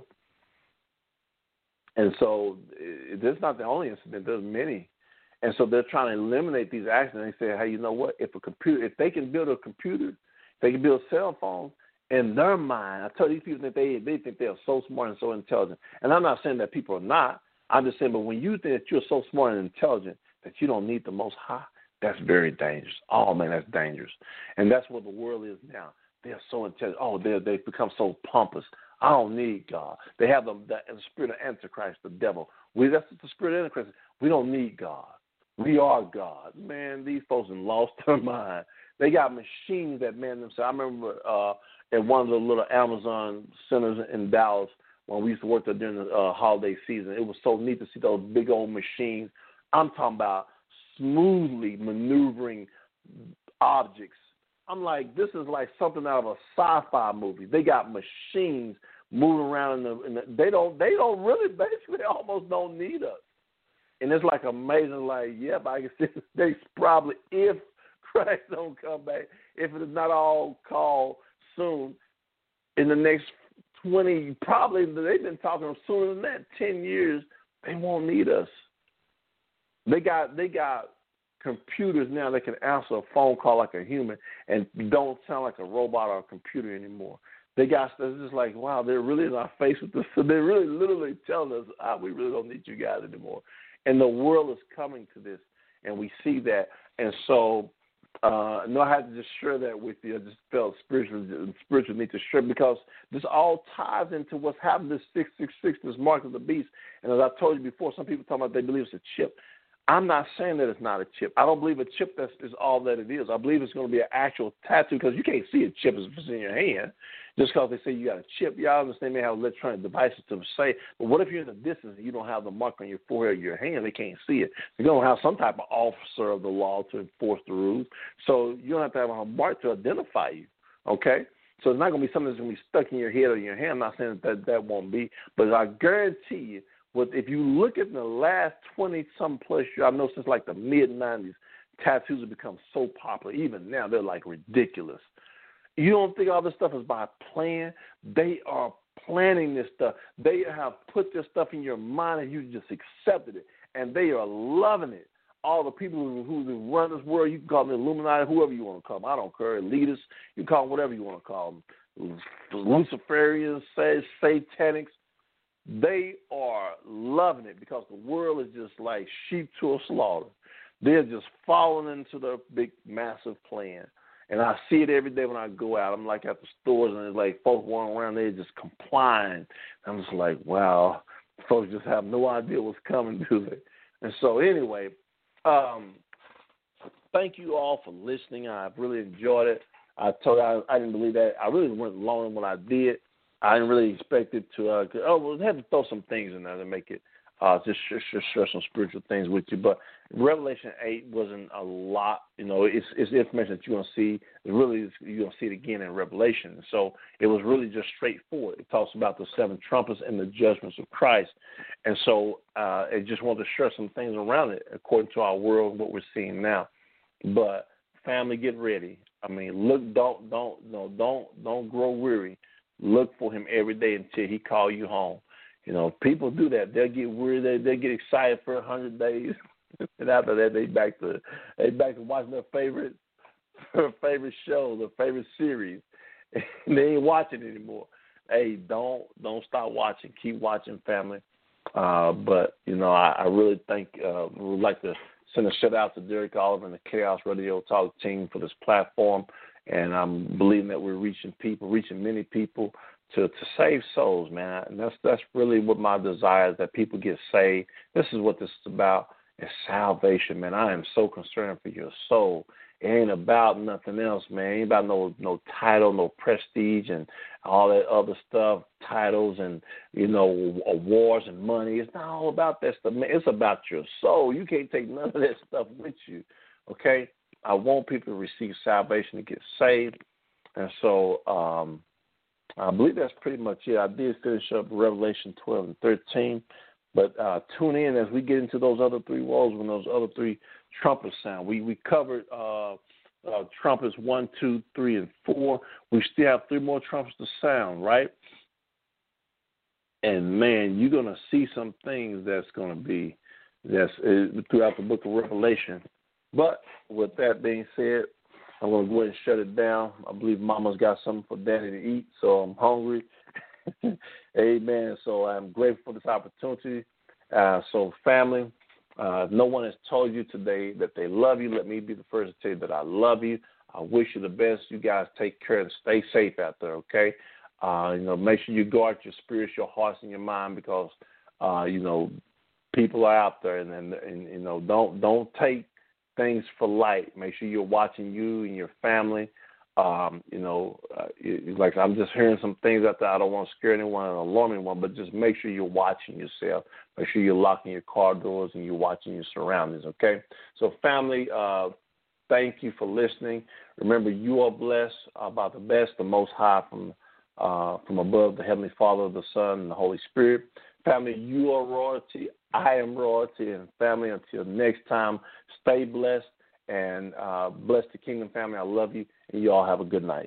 And so this is not the only incident. There's many. And so they're trying to eliminate these accidents. They say, hey, you know what? If they can build a computer, they can build cell phones, in their mind, I tell these people that they think they are so smart and so intelligent. And I'm not saying that people are not. I'm just saying, but when you think that you're so smart and intelligent that you don't need the Most High, that's very dangerous. Oh, man, that's dangerous. And that's what the world is now. They're so intelligent. Oh, they've become so pompous. I don't need God. They have the spirit of Antichrist, the devil. That's the spirit of Antichrist. We don't need God. We are God. Man, these folks have lost their mind. They got machines that man themselves. I remember at one of the little Amazon centers in Dallas when we used to work there during the holiday season. It was so neat to see those big old machines. I'm talking about smoothly maneuvering objects. I'm like, this is like something out of a sci-fi movie. They got machines moving around they don't really, basically almost don't need us. And it's like amazing, like, yep, I can see they probably, if Christ don't come back, if it is not all called soon, in the next 20, probably they've been talking sooner than that, 10 years, they won't need us. They got computers now that can answer a phone call like a human and don't sound like a robot or a computer anymore. They got stuff. It's just like, wow, they're really in our face with this. So they're really literally telling us, we really don't need you guys anymore. And the world is coming to this, and we see that. And so, no, I had to just share that with you. I just felt spiritual need to share, because this all ties into what's happened. This 666, this mark of the beast. And as I told you before, some people talk about they believe it's a chip. I'm not saying that it's not a chip. I don't believe a chip is all that it is. I believe it's going to be an actual tattoo, because you can't see a chip if it's in your hand. Just because they say you got a chip, y'all understand they have electronic devices to say, but what if you're in the distance and you don't have the mark on your forehead or your hand? They can't see it. You're going to have some type of officer of the law to enforce the rules. So you don't have to have a mark to identify you, okay? So it's not going to be something that's going to be stuck in your head or your hand. I'm not saying that won't be, but I guarantee you, if you look at the last 20-some plus years, I know since like the mid-'90s, tattoos have become so popular. Even now, they're like ridiculous. You don't think all this stuff is by plan? They are planning this stuff. They have put this stuff in your mind, and you just accepted it, and they are loving it. All the people who run this world, you can call them Illuminati, whoever you want to call them. I don't care. Elitists, you can call them whatever you want to call them. Luciferians, Satanics. They are loving it, because the world is just like sheep to a slaughter. They're just falling into the big, massive plan. And I see it every day when I go out. I'm like at the stores, and it's like folks walking around there just complying. I'm just like, wow, folks just have no idea what's coming, do they? And so anyway, thank you all for listening. I've really enjoyed it. I told you I didn't believe that. I really went long when I did. I didn't really expect it to. I had to throw some things in there to make it just share some spiritual things with you. But Revelation 8 wasn't a lot. You know, it's information that you're going to see. You're going to see it again in Revelation. So it was really just straightforward. It talks about the 7 trumpets and the judgments of Christ. And so I just wanted to share some things around it according to our world, what we're seeing now. But family, get ready. I mean, look, don't grow weary. Look for him every day until he call you home. You know, people do that. They'll get weary. They get excited for 100 days, and after that, they back to watching their favorite show, their favorite series, and they ain't watching anymore. Hey, don't stop watching. Keep watching, family. But you know, I really think would like to send a shout out to Derek Oliver and the Chaos Radio Talk team for this platform. And I'm believing that we're reaching many people to save souls, man. And that's really what my desire is, that people get saved. This is what this is about, is salvation, man. I am so concerned for your soul. It ain't about nothing else, man. It ain't about no title, no prestige, and all that other stuff, titles and, you know, awards and money. It's not all about that stuff, man. It's about your soul. You can't take none of that stuff with you, okay? I want people to receive salvation, to get saved. And so I believe that's pretty much it. I did finish up Revelation 12 and 13. But tune in as we get into those other 3 woes, when those other 3 trumpets sound. We covered trumpets 1, 2, 3, and 4. We still have 3 more trumpets to sound, right? And, man, you're going to see some things that's throughout the book of Revelation. But with that being said, I'm going to go ahead and shut it down. I believe Mama's got something for Daddy to eat, so I'm hungry. Amen. So I'm grateful for this opportunity. So family, if no one has told you today that they love you, let me be the first to tell you that I love you. I wish you the best. You guys take care and stay safe out there, okay? You know, make sure you guard your spirits, your hearts, and your mind, because, you know, people are out there, and you know, don't take things for light. Make sure you're watching you and your family. You know, like I'm just hearing some things out there. I don't want to scare anyone or alarm anyone, but just make sure you're watching yourself. Make sure you're locking your car doors and you're watching your surroundings, okay? So family, thank you for listening. Remember, you are blessed by the best, the Most High from above, the Heavenly Father, the Son, and the Holy Spirit. Family, you are royalty. I am royalty. And family, until next time, stay blessed and bless the Kingdom family. I love you, and you all have a good night.